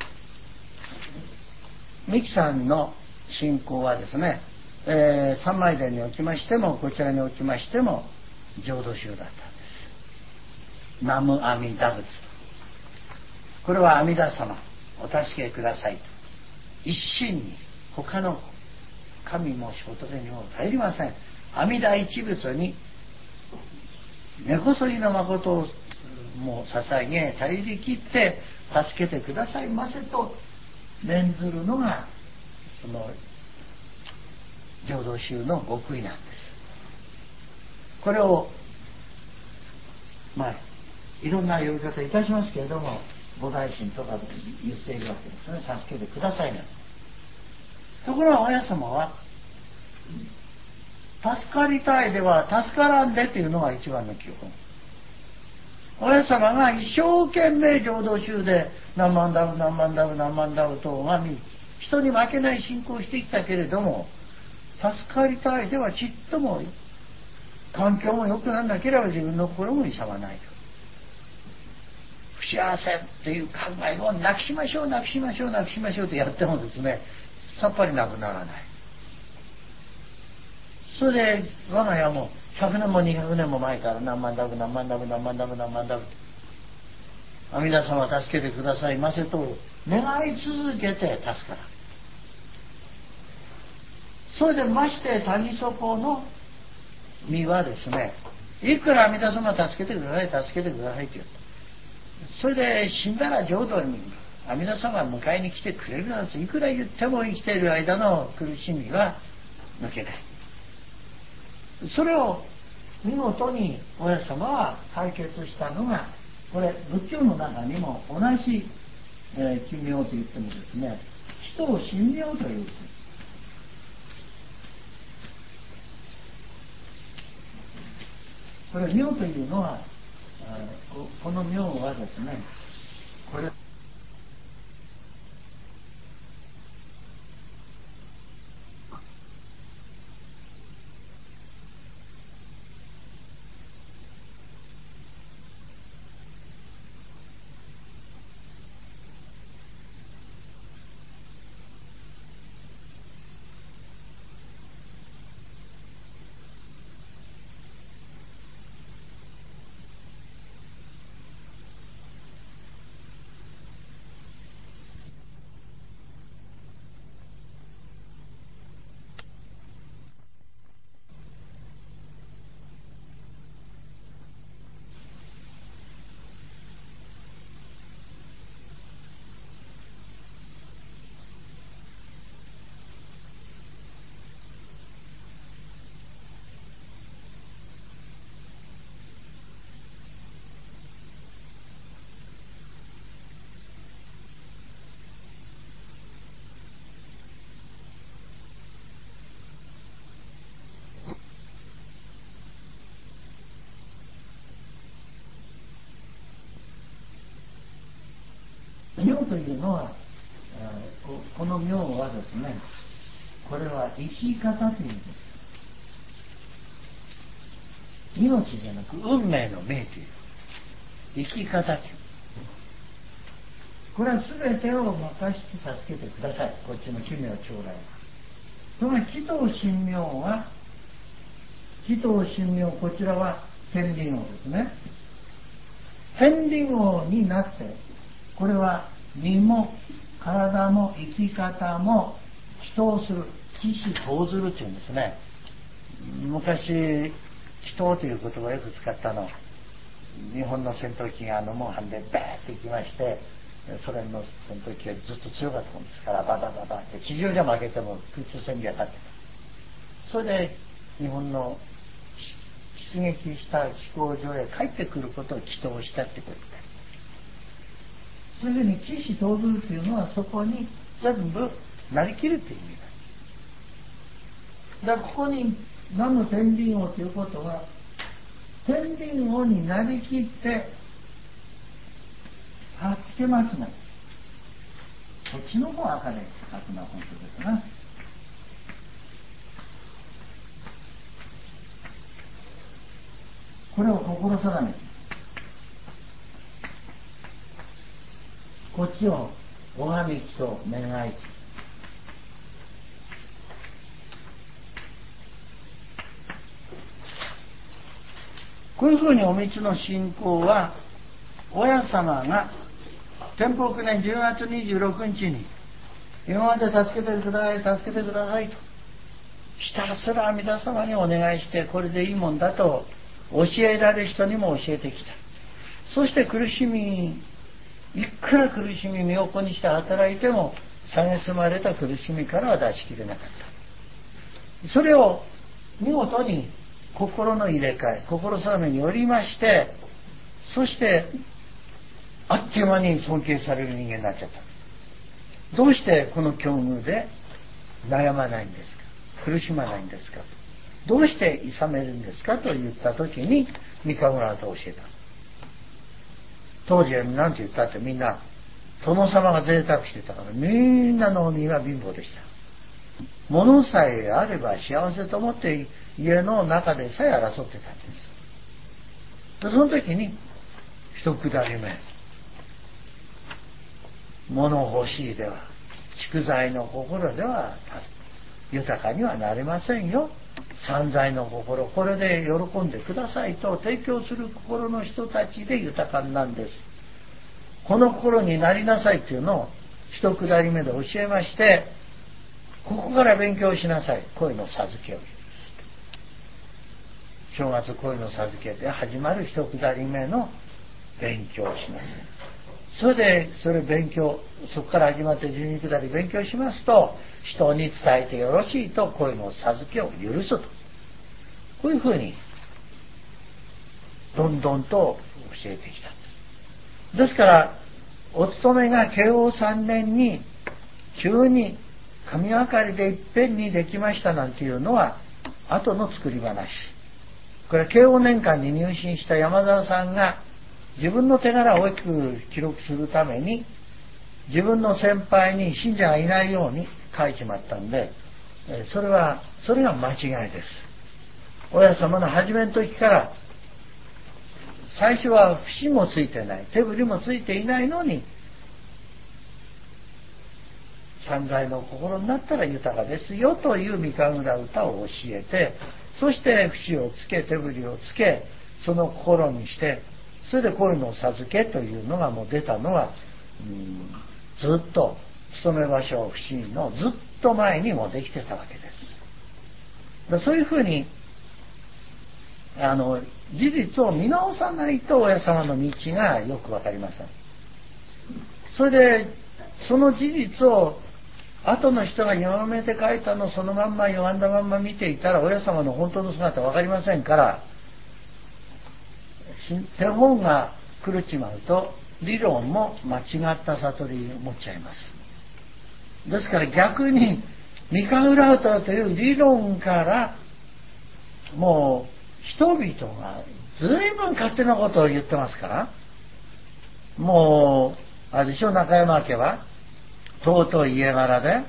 三木さんの信仰はですね、三昧殿におきましてもこちらにおきましても浄土宗だったんです。南無阿弥陀仏、これは阿弥陀様お助けくださいと一心に、他の神も仏にも頼りません、阿弥陀一仏に根こそぎの誠をもう捧げ頼り切って助けてくださいませと念ずるのがその浄土宗の極意なんです。これをいろんな呼び方いたしますけれども、菩提心とか言っているわけですね。助けてくださいね。ところが親様は助かりたいでは助からんでというのが一番の基本。親様が一生懸命浄土宗で何万ダブ何万ダブ何万ダブと拝み、人に負けない信仰をしてきたけれども、助かりたいではちっとも環境も良くならなければ自分の心も勇まないと。不幸せっていう考えをなくしましょうなくしましょうなくしましょうとやってもですね、さっぱりなくならない。それで我が家も100年も200年も前から何万ダブ何万ダブ何万ダブ何万ダブ、阿弥陀様助けてくださいませと願い続けて助から。それでまして谷底の身はですね、いくら阿弥陀様助けてください助けてくださいって言った。それで死んだら浄土に阿弥陀様が迎えに来てくれるなんていくら言っても生きている間の苦しみは抜けない。それを見事に親様は解決したのが、これ仏教の中にも同じ、奇妙と言ってもですね、人を神妙という。これ妙というのは、この妙はですね、これ妙というのは、この妙はですね、これは生き方というんです。命じゃなく運命の命という生き方という、これは全てを任して助けてください。こっちの奇妙将来は。その祈祷神妙は、祈祷神妙、こちらは天輪王ですね。天輪王になって、これは身も体も生き方も祈祷する、祈使祷ずるというんですね。昔祈祷という言葉をよく使ったの。日本の戦闘機がモンハンでバーッと行きまして、ソ連の戦闘機がずっと強かったもんですから、バタバタって地上じゃ負けても空中戦には勝ってた。それで日本の出撃した飛行場へ帰ってくることを祈祷したってことです。そういうふうに祈使祷ずるというのはそこに全部なりきるという意味だ。だからここに何の天輪王ということは、天輪王になりきって助けますね。こっちの方は赤で書くのは本当ですな。これを心定めて、こっちを拝みきと願いき。こういうふうにお道の信仰は、親様が天保9年10月26日に今まで助けてください助けてくださいとひたすら阿弥陀様にお願いして、これでいいもんだと教えられる人にも教えてきた。そして苦しみ、いくら苦しみ身を粉にして働いても蔑まれた苦しみからは出し切れなかった。 それを見事に心の入れ替え、心定めによりまして、そしてあっという間に尊敬される人間になっちゃった。どうしてこの境遇で悩まないんですか、苦しまないんですか、どうして諌めるんですかと言った時に三河村と教えた。当時は何て言ったってみんな殿様が贅沢してたから、みんな農民は貧乏でした。物さえあれば幸せと思って家の中でさえ争ってたんです。でその時に一くだり目、物欲しいでは、蓄財の心では豊かにはなれませんよ。散財の心、これで喜んでくださいと提供する心の人たちで豊かなんです。この心になりなさいというのを一くだり目で教えまして、ここから勉強しなさい。恋の授けを許す。正月恋の授けで始まる一くだり目の勉強をしなさい。それ勉強、そこから始まって12くだり勉強しますと、人に伝えてよろしいと恋の授けを許すと、こういうふうにどんどんと教えてきたんです。ですからお勤めが慶応3年に急に神がかりでいっぺんにできましたなんていうのは後の作り話。これは慶応年間に入信した山沢さんが自分の手柄を大きく記録するために自分の先輩に信者がいないように書いちまったんで、それが間違いです。親様の初めの時から最初は節もついてない、手振りもついていないのに、散財の心になったら豊かですよという三河村歌を教えて、そして節をつけ手振りをつけ、その心にして、それで恋の授けというのがもう出たのは、ずっと勤め場所不審のずっと前にもできてたわけです。そういうふうに事実を見直さないと親様の道がよくわかりません。それでその事実を後の人が読めて書いたのをそのまんま読んだまんま見ていたら親様の本当の姿はわかりませんから、手本が狂っちまうと理論も間違った悟りを持っちゃいます。ですから逆に三河浦歌という理論からもう人々が随分勝手なことを言ってますから、もうあれでしょ、中山家は尊い家柄で、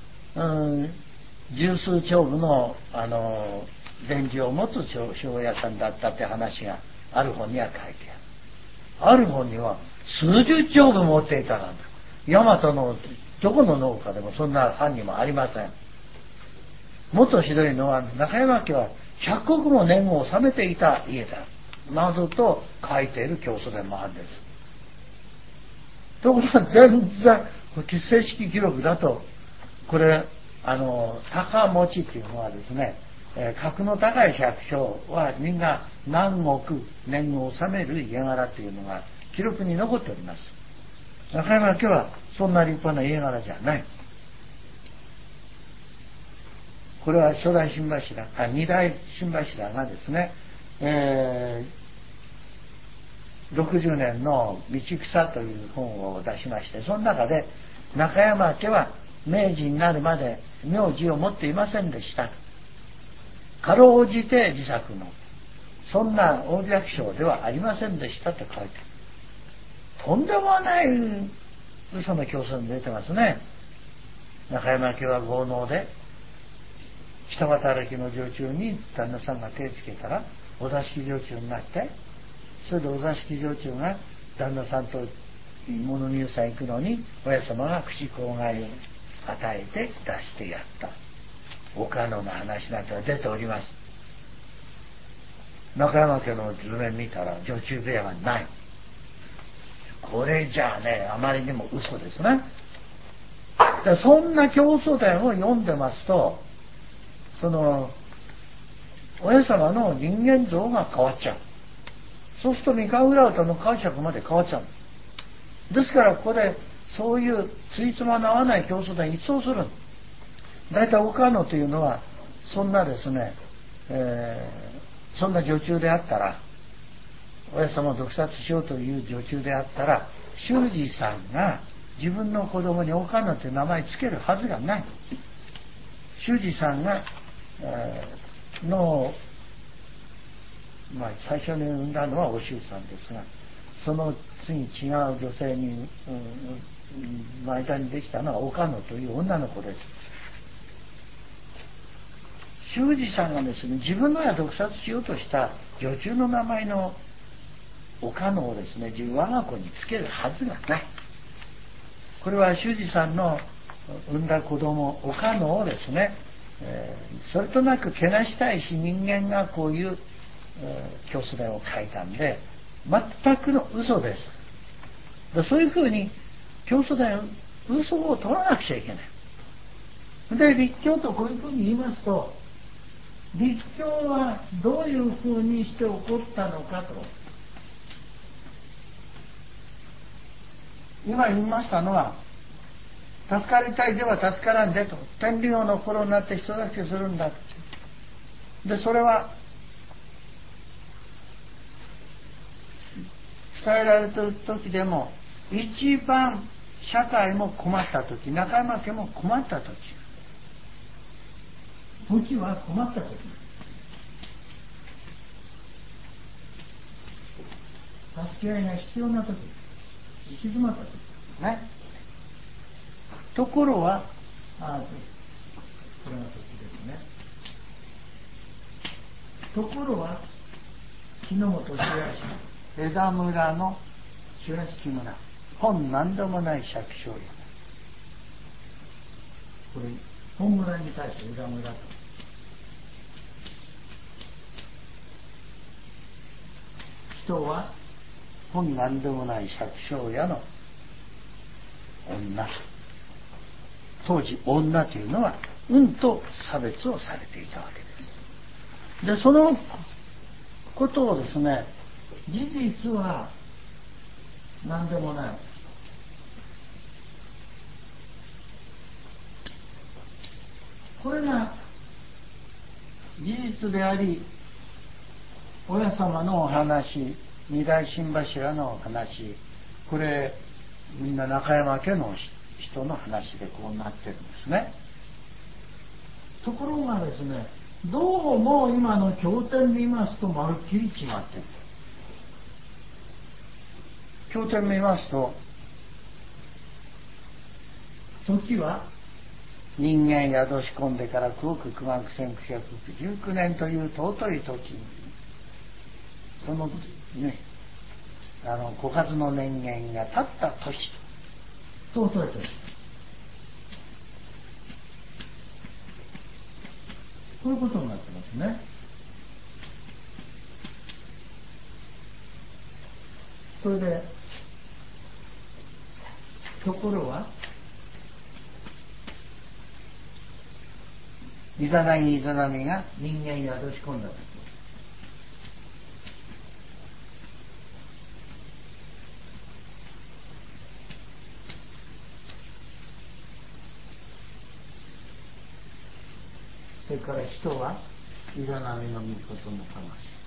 十数丁部の伝授を持つ庄屋さんだったって話がある本には書いてある。ある本には数十丁部持っていたなんだ。大和のどこの農家でもそんな藩にもありません。もっとひどいのは中山家は100石も年貢を納めていた家だなどと書いている教祖伝もあるんです。ところが全然正式記録だと、これ高持ちっていうのはですね、格の高い百姓はみんな何億年貢を納める家柄っていうのが記録に残っております。中山家はそんな立派な家柄じゃない。これは初代新柱、二代新柱がですね、60年の道草という本を出しまして、その中で中山家は明治になるまで名字を持っていませんでした。かろうじて自作のそんな大百姓ではありませんでしたと書いてある。とんでもない嘘の教祖に出てますね。中山家は豪農で下働きの女中に旦那さんが手つけたらお座敷女中になって、それでお座敷女中が旦那さんと物見湯さん行くのに親様が口口外を与えて出してやった、岡野の話なんて出ております。中山家の図面見たら女中部屋がない。これじゃあね、あまりにも嘘ですね。でそんな教祖伝を読んでますと、その親様の人間像が変わっちゃう。そうすると三河浦歌の解釈まで変わっちゃう。ですからここでそういうついつまの合わない教祖伝一掃する。だいたい岡野というのはそんなですね、そんな女中であったら、親様を毒殺しようという女中であったら、修二さんが自分の子供に岡野という名前つけるはずがない。修二さんが、最初に産んだのはお舅さんですが、その次に違う女性に、間にできたのは岡野という女の子です。修二さんがですね、自分の親を毒殺しようとした女中の名前の岡野をですね、我が子につけるはずがない。これは修二さんの産んだ子供岡野をですね、それとなくけなしたいし、人間がこういう教祖伝を書いたんで、全くの嘘です。そういうふうに教祖伝嘘を取らなくちゃいけない。で、立教とこういうふうに言いますと、立教はどういうふうにして起こったのかと、今言いましたのは、助かりたいでは助からんでと、天理王の頃になって人助けするんだと。で、それは伝えられている時でも、一番社会も困った時、中山家も困った時は困った時、助け合いが必要な時、行き詰まった時ですね。ところはこれの時ですね。ところは木之本白石枝村の白石村、本何でもない借所屋、これ本村に対して枝村と、人は本何でもない借所屋の女、当時女というのはと差別をされていたわけです。で、そのことをですね、事実は何でもない、これが事実であり、親様のお話、二代新柱のお話、これみんな中山家の人の話でこうなってるんですね。ところがですね、どうも今の経典見ますとまるっきり違ってる。経典見ますと、時は人間宿し込んでから9億9万1919年という尊い時に、そのね、枯渇の年限が経った年と、尊い年、こういうことになってますね。それで、ところはイザナギイザナミが人間に宿し込んだ時、それから人はイザナミの御事の魂、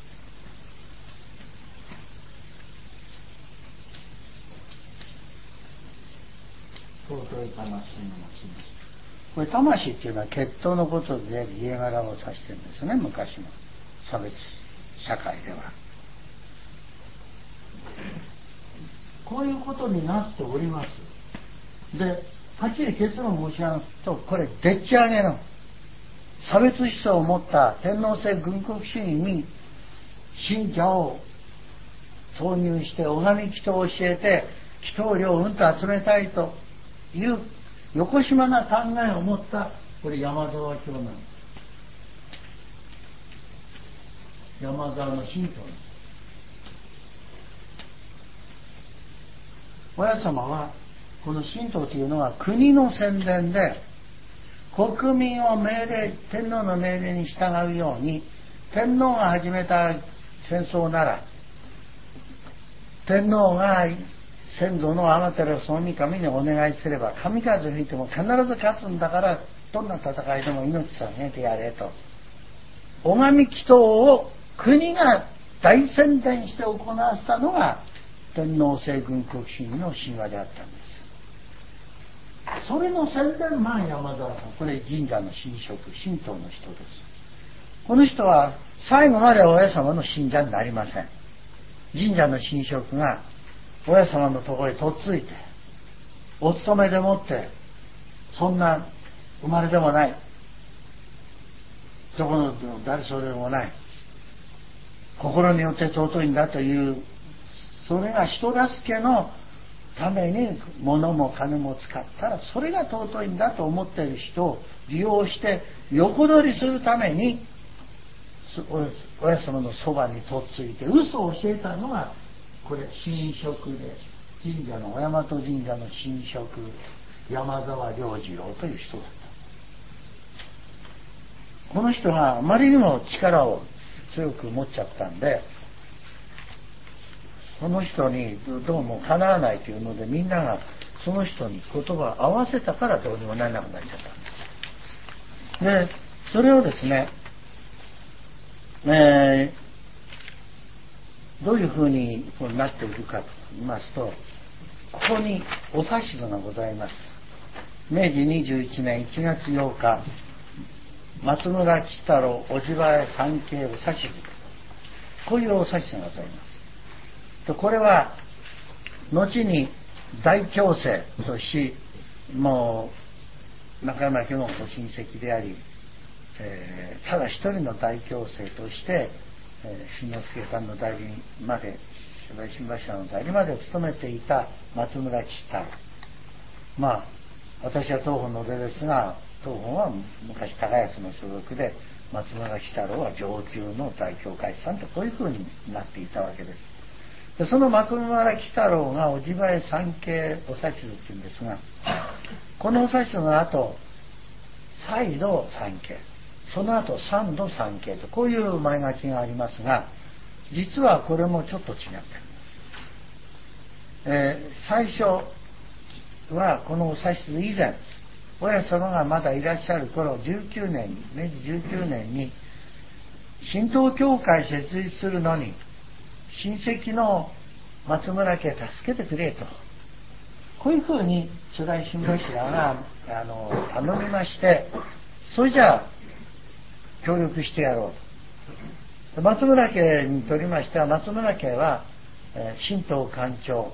尊い魂の持ち主。これ魂っていうのは血統のことで家柄を指してるんですね。昔の差別社会ではこういうことになっております。で、はっきり結論申し上げますと、これでっち上げの差別思想を持った天皇制軍国主義に信者を投入して拝み祈祷を教えて祈祷料をと集めたいというよこしまな考えを持ったこれ山沢教なんです。山沢の信徒なんです。親様はこの神道というのは国の宣伝で、国民を天皇の命令に従うように、天皇が始めた戦争なら天皇が先祖の天照大神にお願いすれば神風吹いても必ず勝つんだから、どんな戦いでも命さげてやれと拝み祈祷を国が大宣伝して行わせたのが天皇制軍国主義の神話であったんです。それの宣伝マン山田さん、これ神社の神職、神道の人です。この人は最後まで親様の信者になりません。神社の神職が親様のところへとっついて、お勤めでもってそんな生まれでもない、どこの誰それでもない、心によって尊いんだという、それが人助けのために物も金も使ったらそれが尊いんだと思っている人を利用して横取りするために親様のそばにとっついて嘘を教えたのがこれ神職で、神社の大和神社の神職山沢良次郎という人だった。この人があまりにも力を強く持っちゃったんで、その人にどうもかなわないというので、みんながその人に言葉を合わせたからどうにもならなくなっちゃったんです。でそれをですね、どういうふうになっているかと言いますと、ここにお指図がございます。明治21年1月8日松村吉太郎おじばえ三景お指図、こういうお指図がございます。これは後に大強制とし、もう中山家のご親戚であり、ただ一人の大強制として新之助さんの代理まで、新橋の代理まで務めていた松村吉太郎、まあ私は東本の出ですが、東本は昔高安の所属で、松村吉太郎は上級の大教会士さんと、こういうふうになっていたわけです。でその松村吉太郎がおじばえ三景お指図っていうんですが、このお指図の後再度三景、その後三度三景と、こういう前書きがありますが、実はこれもちょっと違っているんです。最初はこのお指図以前、親様がまだいらっしゃる頃、19年に明治19年に神道協会設立するのに親戚の松村家助けてくれと、こういうふうに初代新柱が頼みまして、それじゃあ協力してやろうと。松村家にとりましては、松村家は神道館長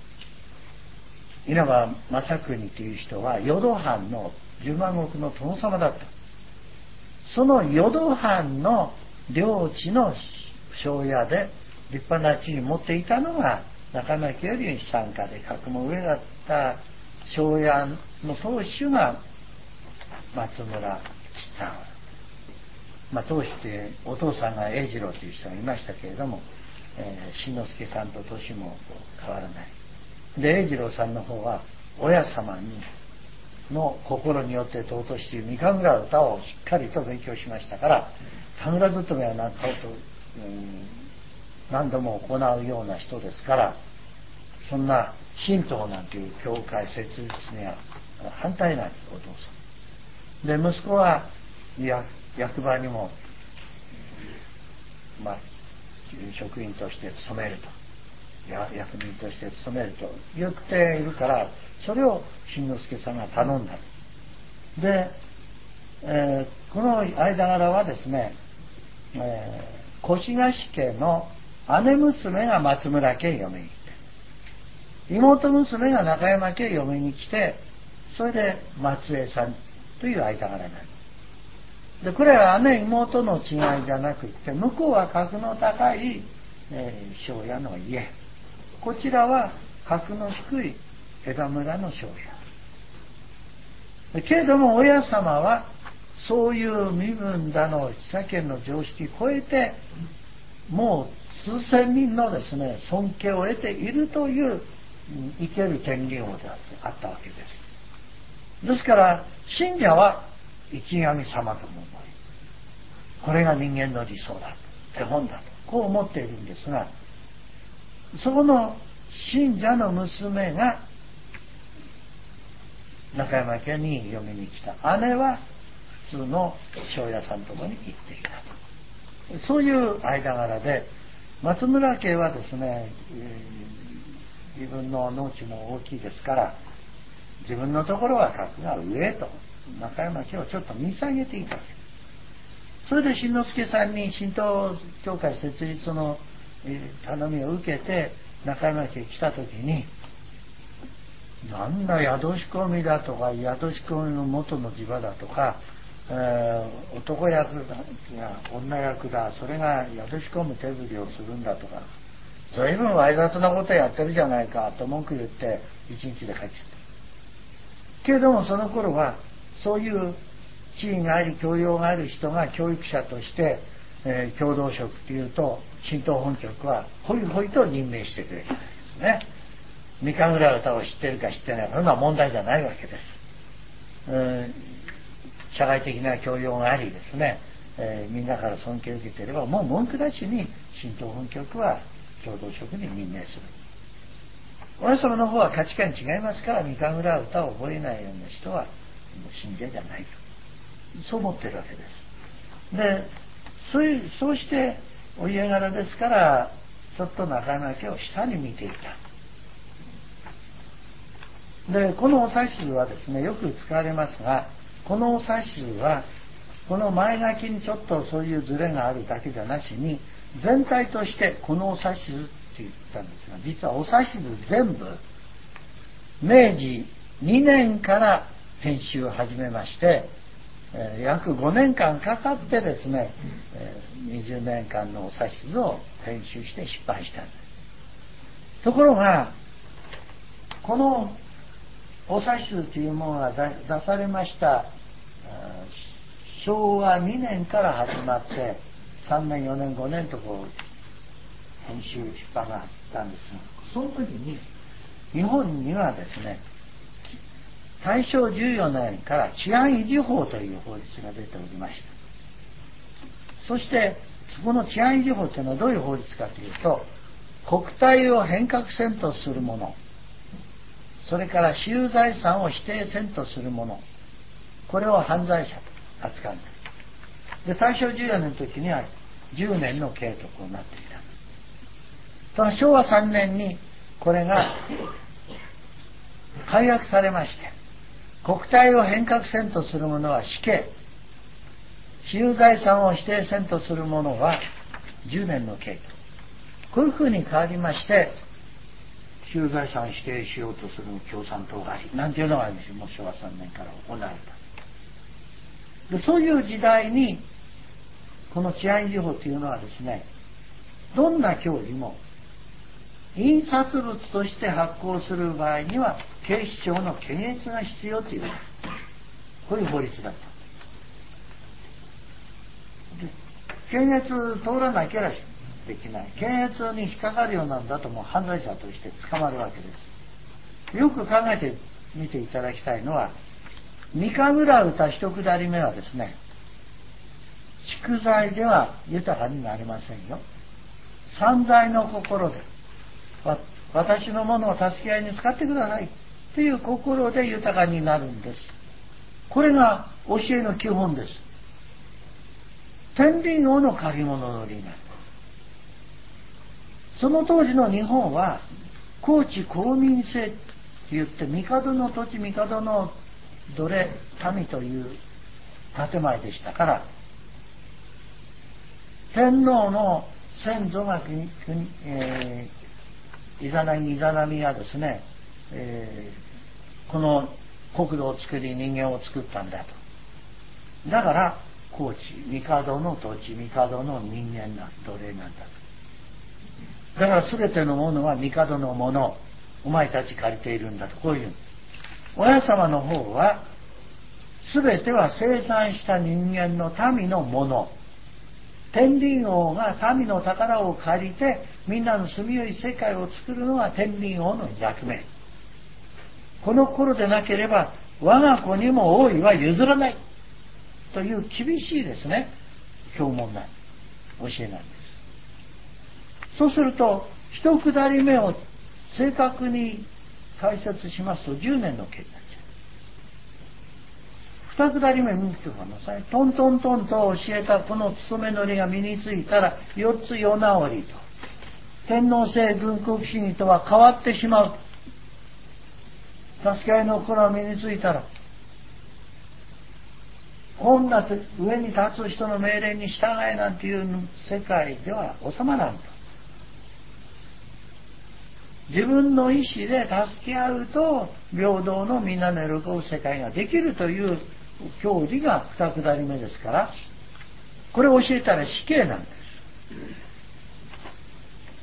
稲葉正国という人は淀藩の十万石の殿様だった。その淀藩の領地の庄屋で立派な地位を持っていたのが、中山家より資産家で格も上だった庄屋の当主が松村吉太郎、当主ってお父さんが栄次郎という人がいましたけれども、新之助さんと年も変わらない。で栄次郎さんの方は親様の心によって尊しという三神楽歌をしっかりと勉強しましたから、神楽勤めは何度も行うような人ですから、そんな神道なんていう教会設立には反対なんです、お父さんで。息子は役場にも、職員として勤めると、役人として勤めると言っているから、それを新之助さんが頼んだ。で、この間柄はですね、越賀氏家の姉娘が松村家へ嫁に来て、妹娘が中山家へ嫁に来て、それで松江さんという間柄になる。でこれは姉妹の違いじゃなくて、向こうは格の高い庄屋の家、こちらは格の低い枝村の庄屋けれども、親様はそういう身分だの世間の常識を超えて、もう数千人のですね尊敬を得ているという生ける天理王であったわけです。ですから信者は生き神様とも思い、これが人間の理想だ、手本だと、こう思っているんですが、そこの信者の娘が中山家に嫁に来た。姉は普通の庄屋さんのところに行っていた。 そういう間柄で、松村家はですね、自分の農地も大きいですから、自分のところは格が上と中山家をちょっと見下げていたわけです。それで新之助さんに神道協会設立の頼みを受けて中山家来た時に、なんだ宿仕込みだとか、宿仕込みの元の地場だとか、男役だ女役だ、それが宿仕込む手振りをするんだとか、随分わい雑なことやってるじゃないかと文句言って一日で帰っちゃった。けれどもその頃はそういう地位があり教養がある人が教育者として、共同職っていうと神道本局はホイホイと任命してくれたんですね。三日村歌を知ってるか知ってないか、そんな問題じゃないわけです。社会的な教養がありですね、みんなから尊敬を受けていればもう文句なしに神道本局は共同職に任命する。親様の方は価値観違いますから、三日村歌を覚えないような人はもう信者じゃないと、そう思ってるわけです。で、そうしてお家柄ですから、ちょっと中山家を下に見ていた。で、このお指図はですね、よく使われますが、このお指図はこの前書きにちょっとそういうズレがあるだけじゃなしに、全体としてこのお指図って言ったんですが、実はお指図全部明治2年から編集を始めまして、約5年間かかってですね、20年間のお指図を編集して出版したんです。ところがこのお指図というものが出されました昭和2年から始まって3年4年5年とこう編集出版があったんですが、その時に日本にはですね、大正14年から治安維持法という法律が出ておりました。そしてこの治安維持法というのはどういう法律かというと、国体を変革せんとするもの、それから私有財産を否定せんとするもの、これを犯罪者と扱うんです。で、大正14年の時には10年の刑とこうなっていた。昭和3年にこれが改悪されまして、国体を変革せんとする者は死刑、私有財産を否定せんとする者は10年の刑と、こういうふうに変わりまして、私有財産を否定しようとする共産党がありなんていうのがもう昭和3年から行われた。で、そういう時代にこの治安維持法というのはですね、どんな教義も印刷物として発行する場合には警視庁の検閲が必要という、こういう法律だった。で、検閲通らなきゃできない。検閲に引っかかるようなんだともう犯罪者として捕まるわけです。よく考えてみていただきたいのは、三日村歌一くだり目はですね、蓄財では豊かになれませんよ。散財の心で、私のものを助け合いに使ってくださいという心で豊かになるんです。これが教えの基本です。天秤王の借り物の理念。その当時の日本は公地公民制と言って、帝の土地帝の奴隷民という建前でしたから、天皇の先祖がイザナミがですね、この国土を作り人間を作ったんだと。だから公地、帝の土地、帝の人間な奴隷なんだと。だから全てのものは帝のもの、お前たち借りているんだと、こういう。親様の方は全ては生産した人間の民のもの。天秤王が民の宝を借りてみんなの住みよい世界を作るのが天秤王の役目。この頃でなければ我が子にも王位は譲らないという厳しいですね、教文なん教えなんです。そうすると一くだり目を正確に解説しますと10年の刑になっち二下り目見てください。トントントンと教えたこの勤めのりが身についたら四つ夜直りと。天皇制軍国主義とは変わってしまう。助け合いの心が身についたら、こんな上に立つ人の命令に従えなんていう世界では収まらんと。自分の意志で助け合うと平等の皆の喜ぶ世界ができるという教理が二下り目ですから、これを教えたら死刑なんです。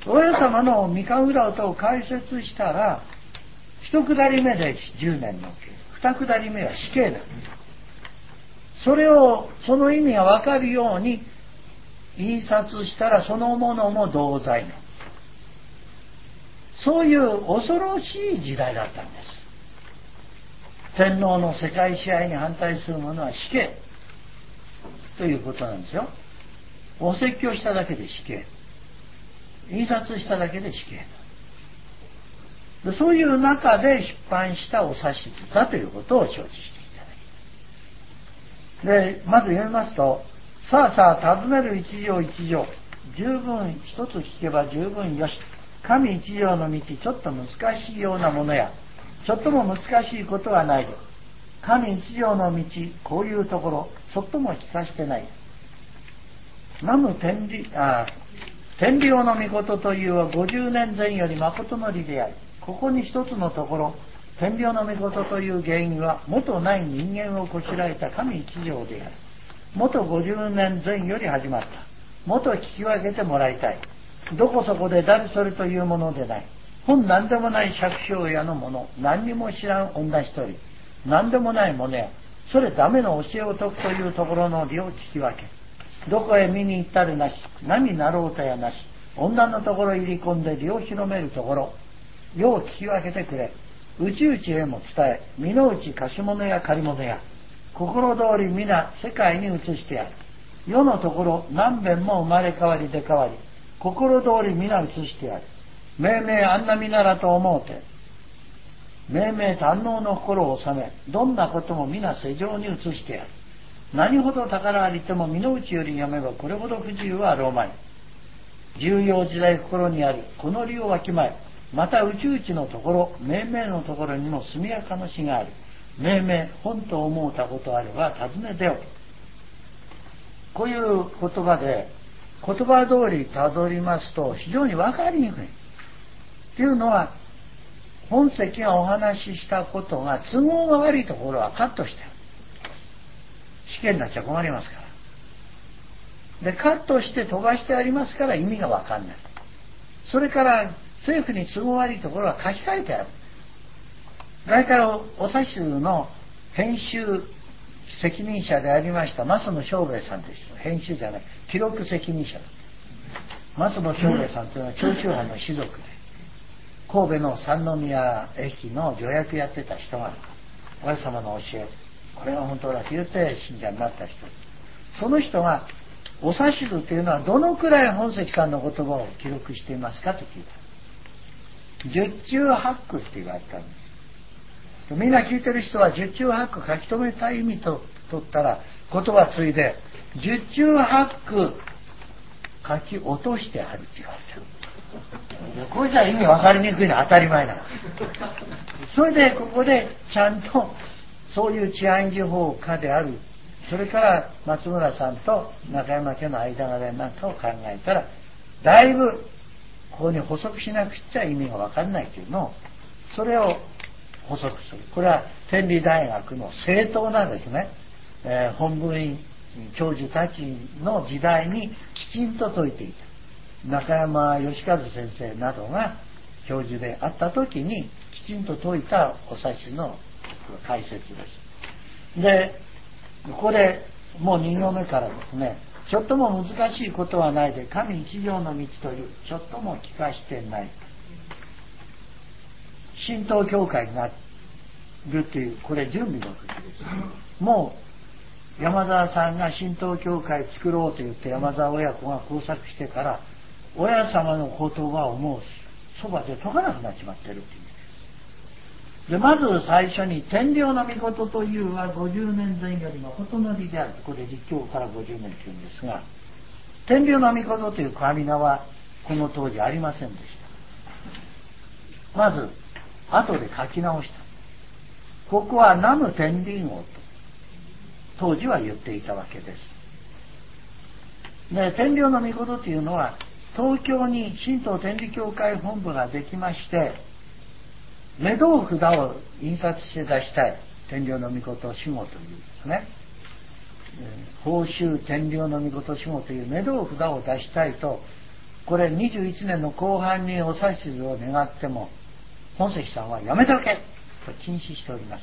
親様の御神裏歌を解説したら、一下り目で10年の刑、二下り目は死刑なんです。その意味が分かるように印刷したらそのものも同罪の、そういう恐ろしい時代だったんです。天皇の世界支配に反対する者は死刑ということなんですよ。お説教しただけで死刑、印刷しただけで死刑で、そういう中で出版したお指図だということを承知していただきます。で、まず読みますと、さあさあ尋ねる一条一条、十分一つ聞けば十分よし。神一条の道、ちょっと難しいようなものや、ちょっとも難しいことはない。神一条の道、こういうところ、ちょっとも聞かしてない。南無天理王の御事というは50年前より誠の理である。ここに一つのところ、天理王の御事という原因は、元ない人間をこしらえた神一条である。元50年前より始まった。元聞き分けてもらいたい。どこそこで誰それというものでない。本何でもない百姓屋のもの、何にも知らん女一人、何でもないものや、それダメの教えを説くというところの理を聞き分け。どこへ見に行ったるなし、何になろうとやなし、女のところ入り込んで理を広めるところ、よう聞き分けてくれ。内々へも伝え、身の内貸し物や借り物や、心通り皆世界に移してやる。世のところ何遍も生まれ変わり出変わり、心通り皆移してやる。命名あんな身ならと思うて、命名堪能の心を収め、どんなことも皆世上に移してやる。何ほど宝ありても身の内より読めばこれほど不自由はあろうまい。重要時代心にあり、この理をわきまえ。また内々のところ、命名のところにも速やかの死がある。命名、本と思うたことあれば尋ね出よ。こういう言葉で、言葉通りたどりますと非常に分かりにくい。というのは、本席がお話ししたことが都合が悪いところはカットしてある。試験になっちゃ困りますから。で、カットして飛ばしてありますから意味が分かんない。それから政府に都合悪いところは書き換えてある。大体お指図の編集責任者でありました増野正兵衛さんという人、編集じゃない、記録責任者だ。増野正兵衛さんというのは長州藩の士族で、神戸の三宮駅の助役やってた人が、親様の教え、これが本当だと言って信者になった人。その人が、お指図というのはどのくらい本石さんの言葉を記録していますかと聞いた。十中八九って言われたんです。みんな聞いてる人は十中八九書き留めたい意味と取ったら言葉ついで十中八九書き落としてあるって言われてる。これじゃ意味分かりにくいのは当たり前なの。それでここでちゃんとそういう治安維持法家である、それから松村さんと中山家の間柄なんかを考えたらだいぶここに補足しなくちゃ意味が分かんないというのを、それを補足する。これは天理大学の正当なですね、本文院教授たちの時代にきちんと説いていた。中山義和先生などが教授であった時にきちんと説いたお指図の解説です。で、ここでもう2行目からですね、ちょっとも難しいことはないで神一条の道というちょっとも聞かしてない。神道教会になるという、これ準備の時です。もう山沢さんが神道教会作ろうと言って山沢親子が工作してから親様の言葉をもうそばで解かなくなっちまってるっていう意味です。 でまず最初に天領の御事というは50年前よりもことのりであると、これ立教から50年というんですが、天領の御事という神名はこの当時ありませんでした。まず後で書き直した。ここは南無天輪王と当時は言っていたわけです。で天領の御事というのは東京に神道天理教会本部ができまして、目道札を印刷して出したい天領の御事守護というですね、報酬天領の御事守護という目道札を出したいと、これ21年の後半にお指図を願っても本石さんはやめておけと禁止しております。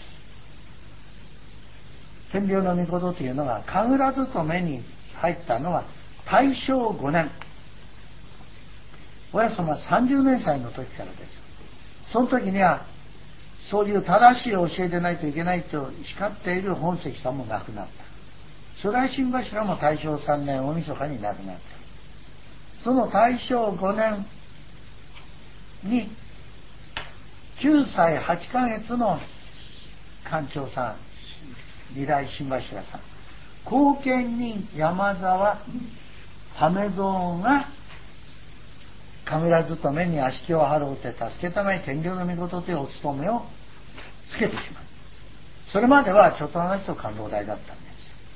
天領の御事というのが神楽勤めに入ったのは大正5年、親様30年歳の時からです。その時にはそういう正しい教えでないといけないと叱っている本石さんも亡くなった。初代新柱も大正3年大晦日に亡くなった。その大正5年に9歳8ヶ月の館長さん、二代新柱さん、後見人山沢為蔵が神楽勤めに足気を払うて助けたまえ天領の御事というお務めをつけてしまう。それまではちょっと話と官労大だったんです。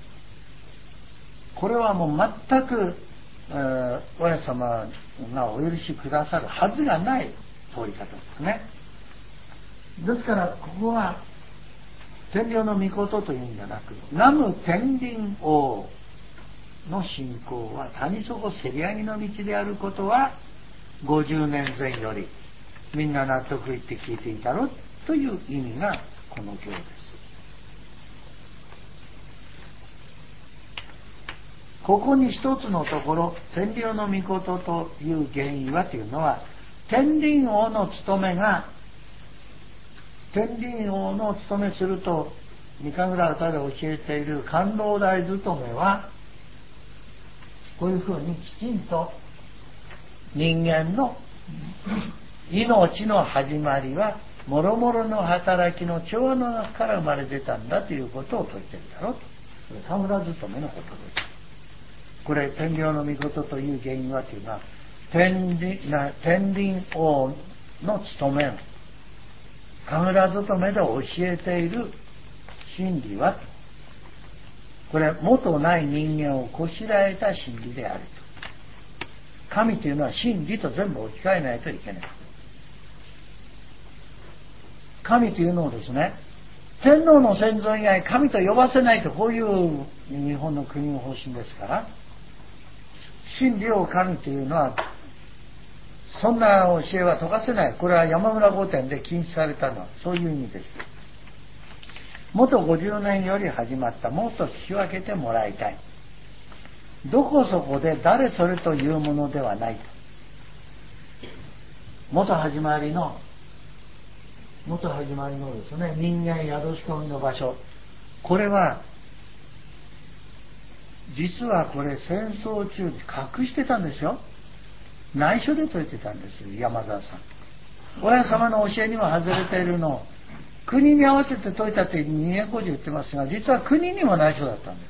これはもう全く、親様がお許しくださるはずがない通り方ですね。ですからここは天領の御事というんじゃなく、南無天輪王の信仰は谷底せり上げの道であることは50年前よりみんな納得いって聞いていたろという意味がこの行です。ここに一つのところ、天領の御事という原因はというのは、天輪王の務めが、天輪王の務めすると三神楽歌で教えている官労大務めはこういうふうにきちんと人間の命の始まりはもろもろの働きの調和の中から生まれ出たんだということを説いてるだろうと。これ神楽勤めのことです。これ天領の御事という原因はというのは天輪王の務めを神楽勤めで教えている真理は、これ元ない人間をこしらえた真理であると。神というのは真理と全部置き換えないといけない。神というのをですね、天皇の先祖以外神と呼ばせないと、こういう日本の国の方針ですから、真理を神というのはそんな教えは説かせない。これは山村御殿で禁止されたのはそういう意味です。元50年より始まった。もっと聞き分けてもらいたい。どこそこで誰それというものではないと。元始まりのですね、人間宿し込みの場所、これは実はこれ戦争中に隠してたんですよ。内緒で説いてたんですよ、山沢さん。親様の教えにも外れているのを国に合わせて説いたって250言ってますが、実は国にも内緒だったんです。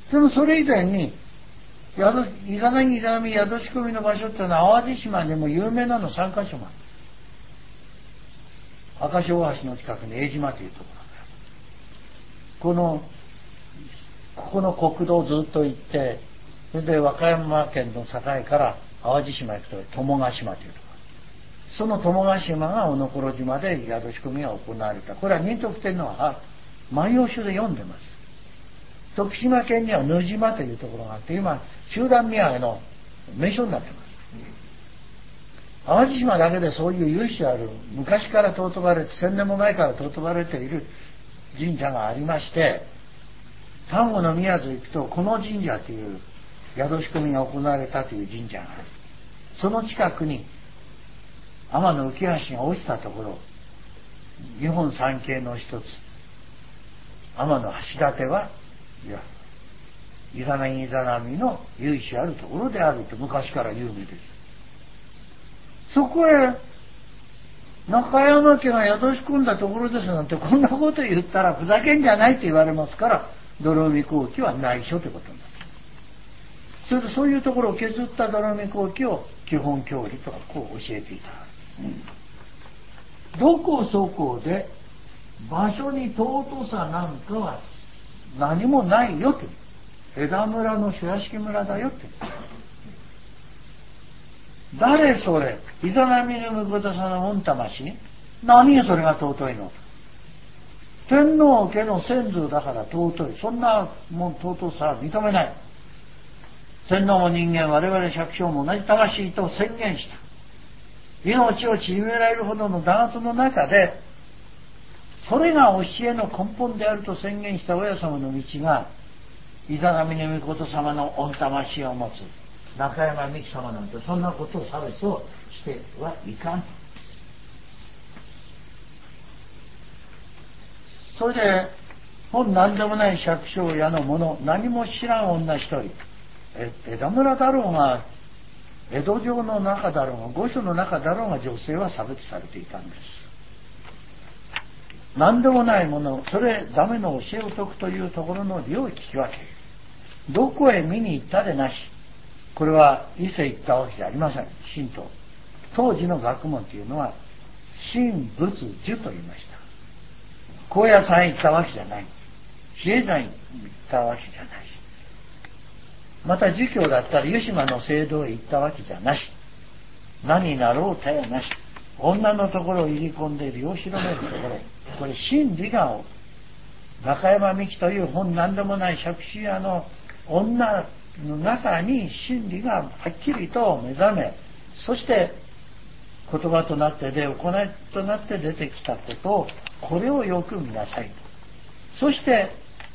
でもそれ以前にイザナギイザナミ宿し込みの場所っていうのは淡路島でも有名なの3カ所もある。赤潮大橋の近くに江島というところがある。ここの国道をずっと行って、それで和歌山県の境から淡路島へ行くと友ヶ島というところ。その友ヶ島が小野ころ島で宿し込みが行われた。これは仁徳天皇は万葉集で読んでます。徳島県には野島というところがあって、今集団土産の名所になってます。淡路島だけでそういう由緒ある、昔から尊ばれて、1000年も前から尊ばれている神社がありまして、丹後の宮津行くとこの神社という宿し込みが行われたという神社がある。その近くに天の浮橋が落ちたところ、日本三景の一つ天の橋立はイザナギイザナミの由緒あるところであると昔から有名です。そこへ中山家が宿し込んだところですなんてこんなこと言ったらふざけんじゃないって言われますから、泥見後期は内緒ということになる。それでそういうところを削った泥見後期を基本教理とかこう教えていた。どこそこで場所に尊さなんかは何もないよと。枝村の諸屋敷村だよって。誰それ、イザナミの婿様の御魂、何それが尊いの。天皇家の先祖だから尊い。そんなもん尊さは認めない。天皇も人間、我々百姓も同じ魂と宣言した。命を縮められるほどの弾圧の中で、それが教えの根本であると宣言した親様の道が、イザナミの婿様の御魂を持つ中山美紀様なんて、そんなことを差別をしてはいかんと。それで本何でもない百姓家の者、何も知らん女一人、枝村だろうが江戸城の中だろうが御所の中だろうが、女性は差別されていたんです。何でもないもの、それダメの教えを説くというところの理を聞き分ける。どこへ見に行ったでなし。これは伊勢行ったわけじゃありません。神道、当時の学問というのは神仏儒と言いました。高野山へ行ったわけじゃない、比叡山へ行ったわけじゃないし、また儒教だったら湯島の聖堂へ行ったわけじゃなし、何になろうたやなし、女のところを入り込んで身を広めるところ、これ真理が中山美紀という本何でもない杓子屋の女の中に真理がはっきりと目覚め、そして言葉となってで行いとなって出てきたことを、これをよく見なさいと。そして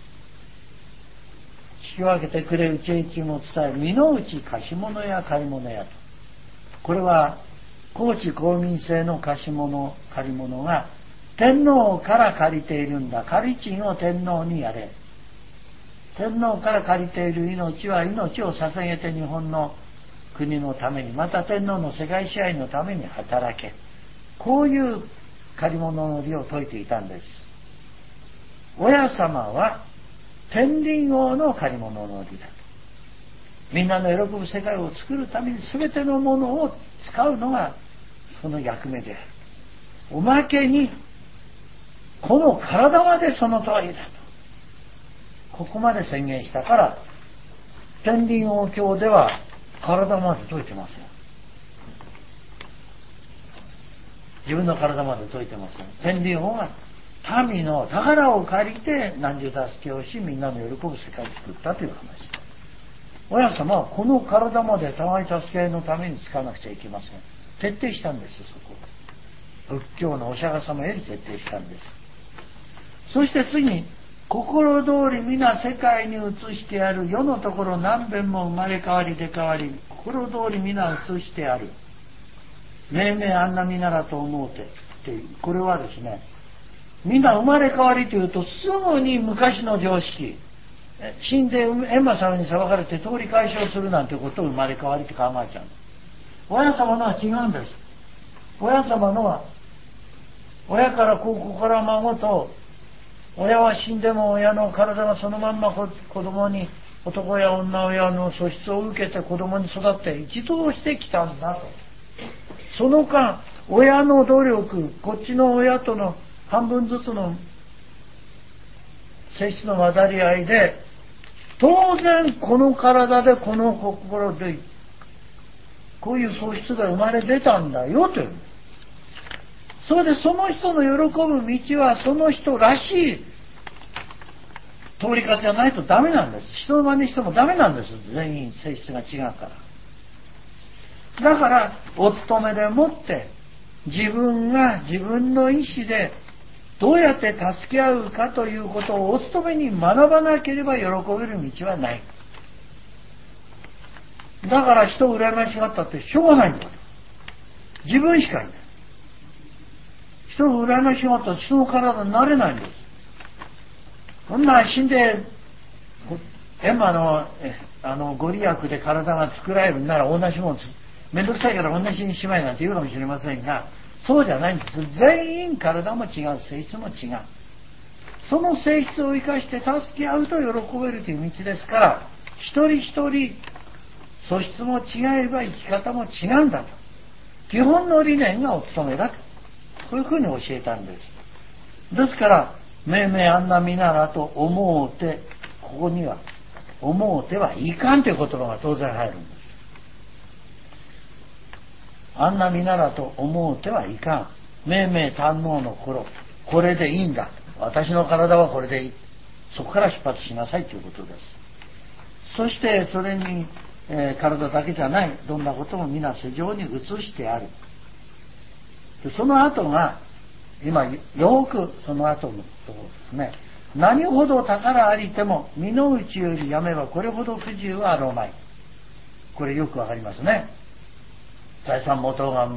聞き分けてくれうちへちも伝える身の内貸物や借り物やと。これは高知公民制の貸物借り物が天皇から借りているんだ。借り賃を天皇にやれ。天皇から借りている命は命を捧げて日本の国のために、また天皇の世界支配のために働け。こういう借り物の理を説いていたんです。親様は天輪王の借り物の理だと。みんなの喜ぶ世界を作るために全てのものを使うのがその役目である。おまけにこの体までその通りだと。ここまで宣言したから、天輪王経では体まで説いてますよ。自分の体まで説いてますよ。天輪王が民の宝を借りて何十助けをし、みんなの喜ぶ世界を作ったという話。親様はこの体まで互い助け合いのために使わなくちゃいけません。徹底したんです。そこ仏教のお釈迦様より徹底したんです。そして次に、心通り皆世界に移してやる。世のところ何遍も生まれ変わり出変わり、心通り皆移してやる。命名あんな身ならと思うてっていう。これはですね、みんな生まれ変わりというとすぐに昔の常識、死んで閻魔様に裁かれて通り解消するなんてことを生まれ変わりって考えちゃう。親様のは違うんです。親様のは親から子から孫と、親は死んでも親の体がそのまんま子供に、男や女親の素質を受けて子供に育って一度してきたんだと。その間親の努力、こっちの親との半分ずつの性質の混ざり合いで、当然この体でこの心でこういう素質が生まれ出たんだよという。それでその人の喜ぶ道はその人らしい通り方じゃないとダメなんです。人の真似してもダメなんです。全員性質が違うから。だからお勤めでもって自分が自分の意志でどうやって助け合うかということをお勤めに学ばなければ喜べる道はない。だから人を羨ましがったってしょうがないんだ。自分しかいない。人を羨ましがったって人の体になれないんです。そんな死んで閻魔のご利益で体が作られるなら同じもんめんどくさいから同じにしまいなんて言うかもしれませんが、 そうじゃないんです。全員体も違う、性質も違う。その性質を生かして助け合うと喜べるという道ですから、一人一人素質も違えば生き方も違うんだと。基本の理念がお務めだと。こういうふうに教えたんです。ですから、めいめいあんな見ならと思うて、ここには、思うてはいかんという言葉が当然入るんです。あんな見ならと思うてはいかん。めいめい堪能の頃、これでいいんだ。私の体はこれでいい。そこから出発しなさいということです。そしてそれに、体だけじゃない、どんなことも皆世上に移してある。でその後が、今よくその後のところですね。何ほど宝ありても、身の内よりやめばこれほど不自由はあろうまい。これよくわかりますね。財産元が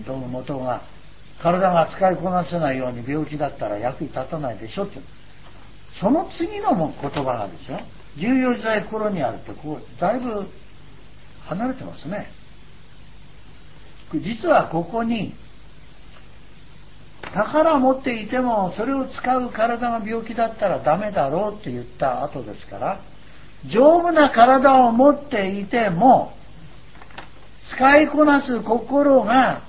体が使いこなせないように病気だったら役に立たないでしょって。その次の言葉がですよ、重要時代頃にあるって、だいぶ離れてますね。実はここに、宝を持っていてもそれを使う体が病気だったらダメだろうって言った後ですから、丈夫な体を持っていても使いこなす心が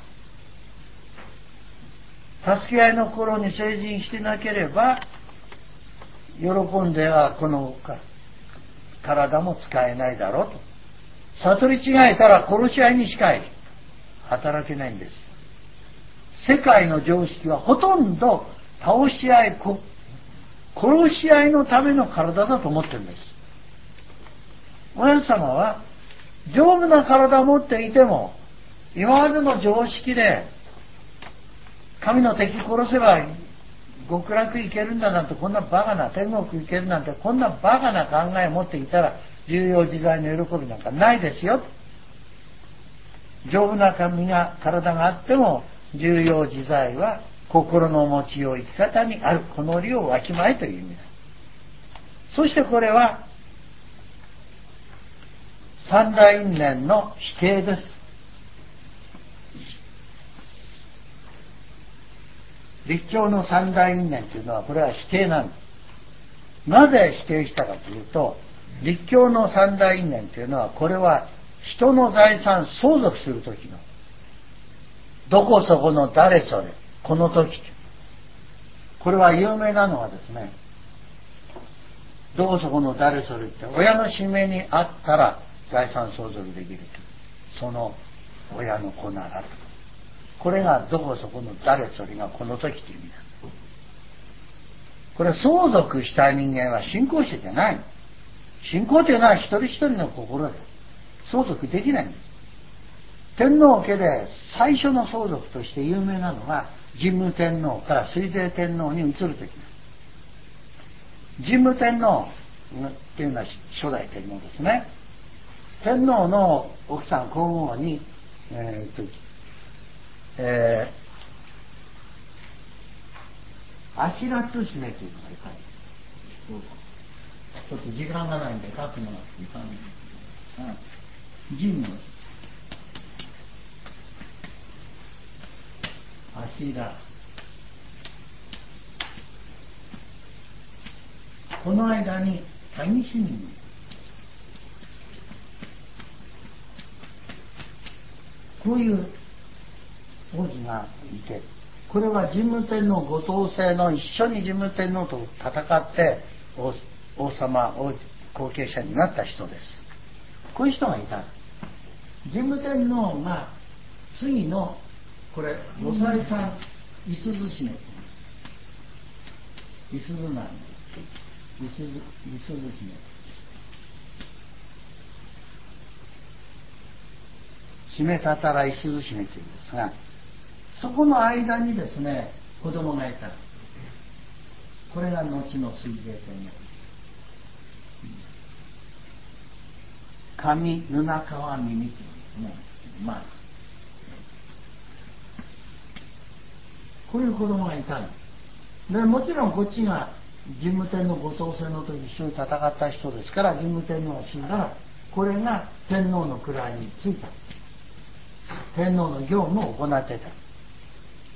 助け合いの心に成人してなければ、喜んではこの体も使えないだろうと。悟り違えたら殺し合いにしか働けないんです。世界の常識はほとんど倒し合い、殺し合いのための体だと思ってるんです。親様は丈夫な体を持っていても、今までの常識で神の敵殺せば極楽行けるんだなんて、こんなバカな、天国行けるなんてこんなバカな考えを持っていたら重要自在の喜びなんかないですよ。丈夫な体があっても重要自在は心の持ちよう生き方にある。この理をわきまえという意味だ。そしてこれは三大因縁の否定です。立教の三大因縁というのはこれは否定なんです。なぜ否定したかというと、立教の三大因縁というのは、これは人の財産相続するときのどこそこの誰それこの時、これは有名なのはですね、どこそこの誰それって親の指名にあったら財産相続できると、その親の子ならと、これがどこそこの誰それがこの時という意味だ。これ相続した人間は信仰者じゃない。信仰というのは一人一人の心で相続できないんです。天皇家で最初の相続として有名なのが神武天皇から水西天皇に移るときです。神武天皇っていうのは初代天皇ですね。天皇の奥さん皇后にアヒラツシメというのが書いてある。ちょっと時間がないんで書くのがいかん。神武アヒラ、この間に谷市民こういう王子がいて、これは神武天皇ご当姓の一緒に神武天皇と戦って王様後継者になった人です。こういう人がいた。神武天皇が次のこれ御祭さん五十締め、五十なんです。五十締め、締めたたら五十締めというんですが、そこの間にですね子供がいた。これが後の水西天皇。上布川耳というんですね。こういう子供がいたんです。でもちろんこっちが神武天皇ご当選の時一緒に戦った人ですから、神武天皇が死んだらこれが天皇の位についた。天皇の業務を行っていた。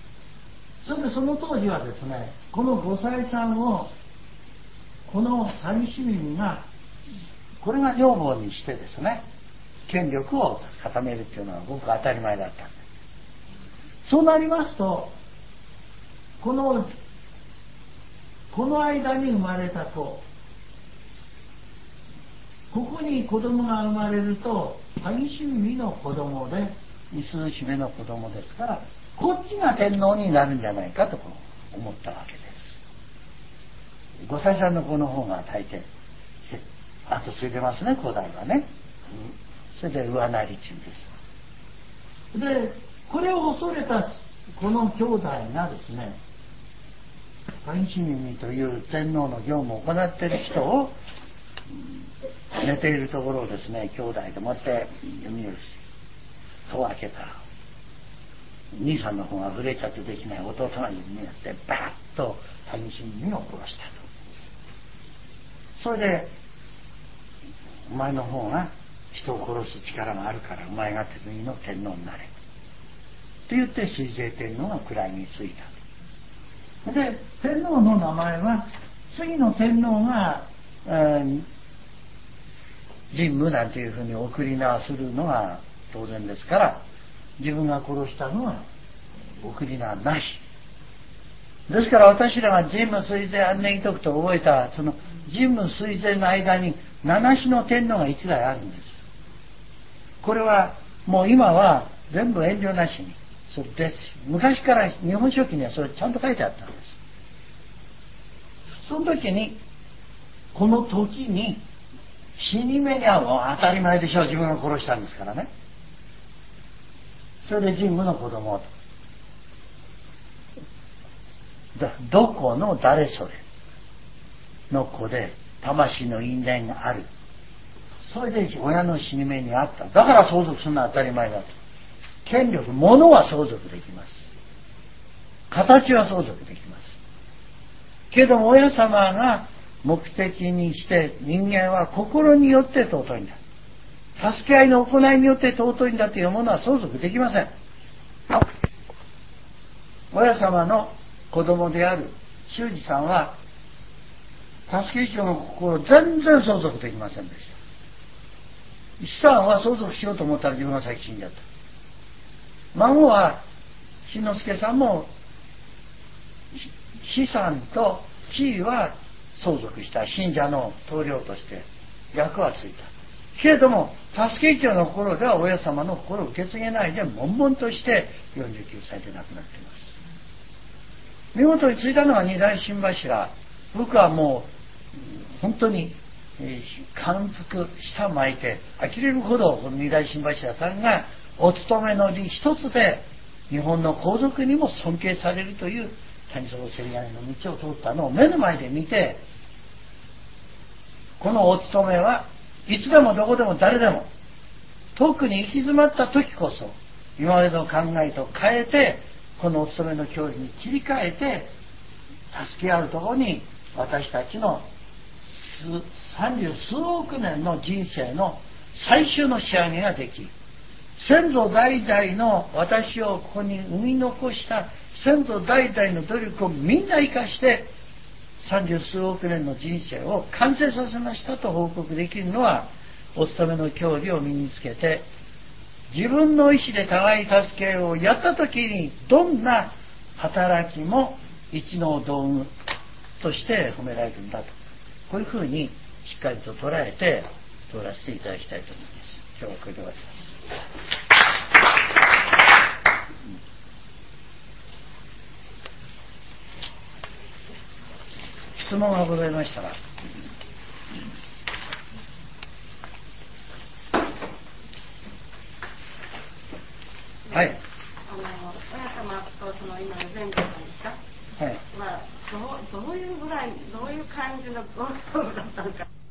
それでその当時はですね、この御祭産をこの谷市民がこれが女房にしてですね、権力を固めるっていうのはごく当たり前だったんです。そうなりますと、この間に生まれた子、ここに子供が生まれると谷市民の子供で五鈴姫の子供ですから、こっちが天皇になるんじゃないかと思ったわけです。御祭産の子の方が大抵後継いでますね、古代はね。それで上成中です。でこれを恐れたこの兄弟がですね、谷市民という天皇の業務を行っている人を寝ているところをですね、兄弟でもって弓を戸を開けたら、兄さんの方が触れちゃってできない弟が弓をやってバーッと谷市民を殺したと。それでお前の方が人を殺す力があるからお前が次の天皇になれと言って水西天皇が位についた。で天皇の名前は次の天皇が、神武なんていうふうに送り名するのが当然ですから、自分が殺したのは送り名なしですから、私らが神武水前安寧徳と覚えたその神武水前の間に七子の天皇が一代あるんです。これはもう今は全部遠慮なしにそれです。昔から日本書紀にはそれちゃんと書いてあったんです。その時にこの時に死に目にはもう当たり前でしょう、自分が殺したんですからね。それで神武の子供とどこの誰それの子で魂の因縁がある、それで親の死に目にあった、だから相続するのは当たり前だと。権力、物は相続できます、形は相続できますけども、親様が目的にして人間は心によって尊いんだ、助け合いの行いによって尊いんだというものは相続できません。親様の子供である修二さんは助け以上の心全然相続できませんでした。資産は相続しようと思ったら自分が先死んじゃった。孫は志の輔さんも資産と地位は相続した、信者の棟梁として役はついたけれども、助け以上の心では親様の心を受け継げないで悶々として49歳で亡くなっています。見事に継いだのは二代新柱。僕はもう本当に感服舌巻いて呆れるほど、この二代新柱さんがお勤めの理一つで日本の皇族にも尊敬されるという谷底競り合いの道を通ったのを目の前で見て、このお勤めはいつでもどこでも誰でも、特に行き詰まった時こそ今までの考えと変えて、このお勤めの教理に切り替えて助け合うところに、私たちの30数億年の人生の最終の仕上げができ、先祖代々の私をここに生み残した先祖代々の努力をみんな生かして30数億年の人生を完成させましたと報告できるのは、お勤めの教理を身につけて自分の意思で互い助けをやった時に、どんな働きも一の道具として褒められるんだと、こういうふうにしっかりと捉えて通らせていただきたいと思います。今日はこれで終わります。質問がございましたら。はい。 親様とその今の前後さんですか。 はい。 どういうぐらい、どういう感じのご夫婦だったのか。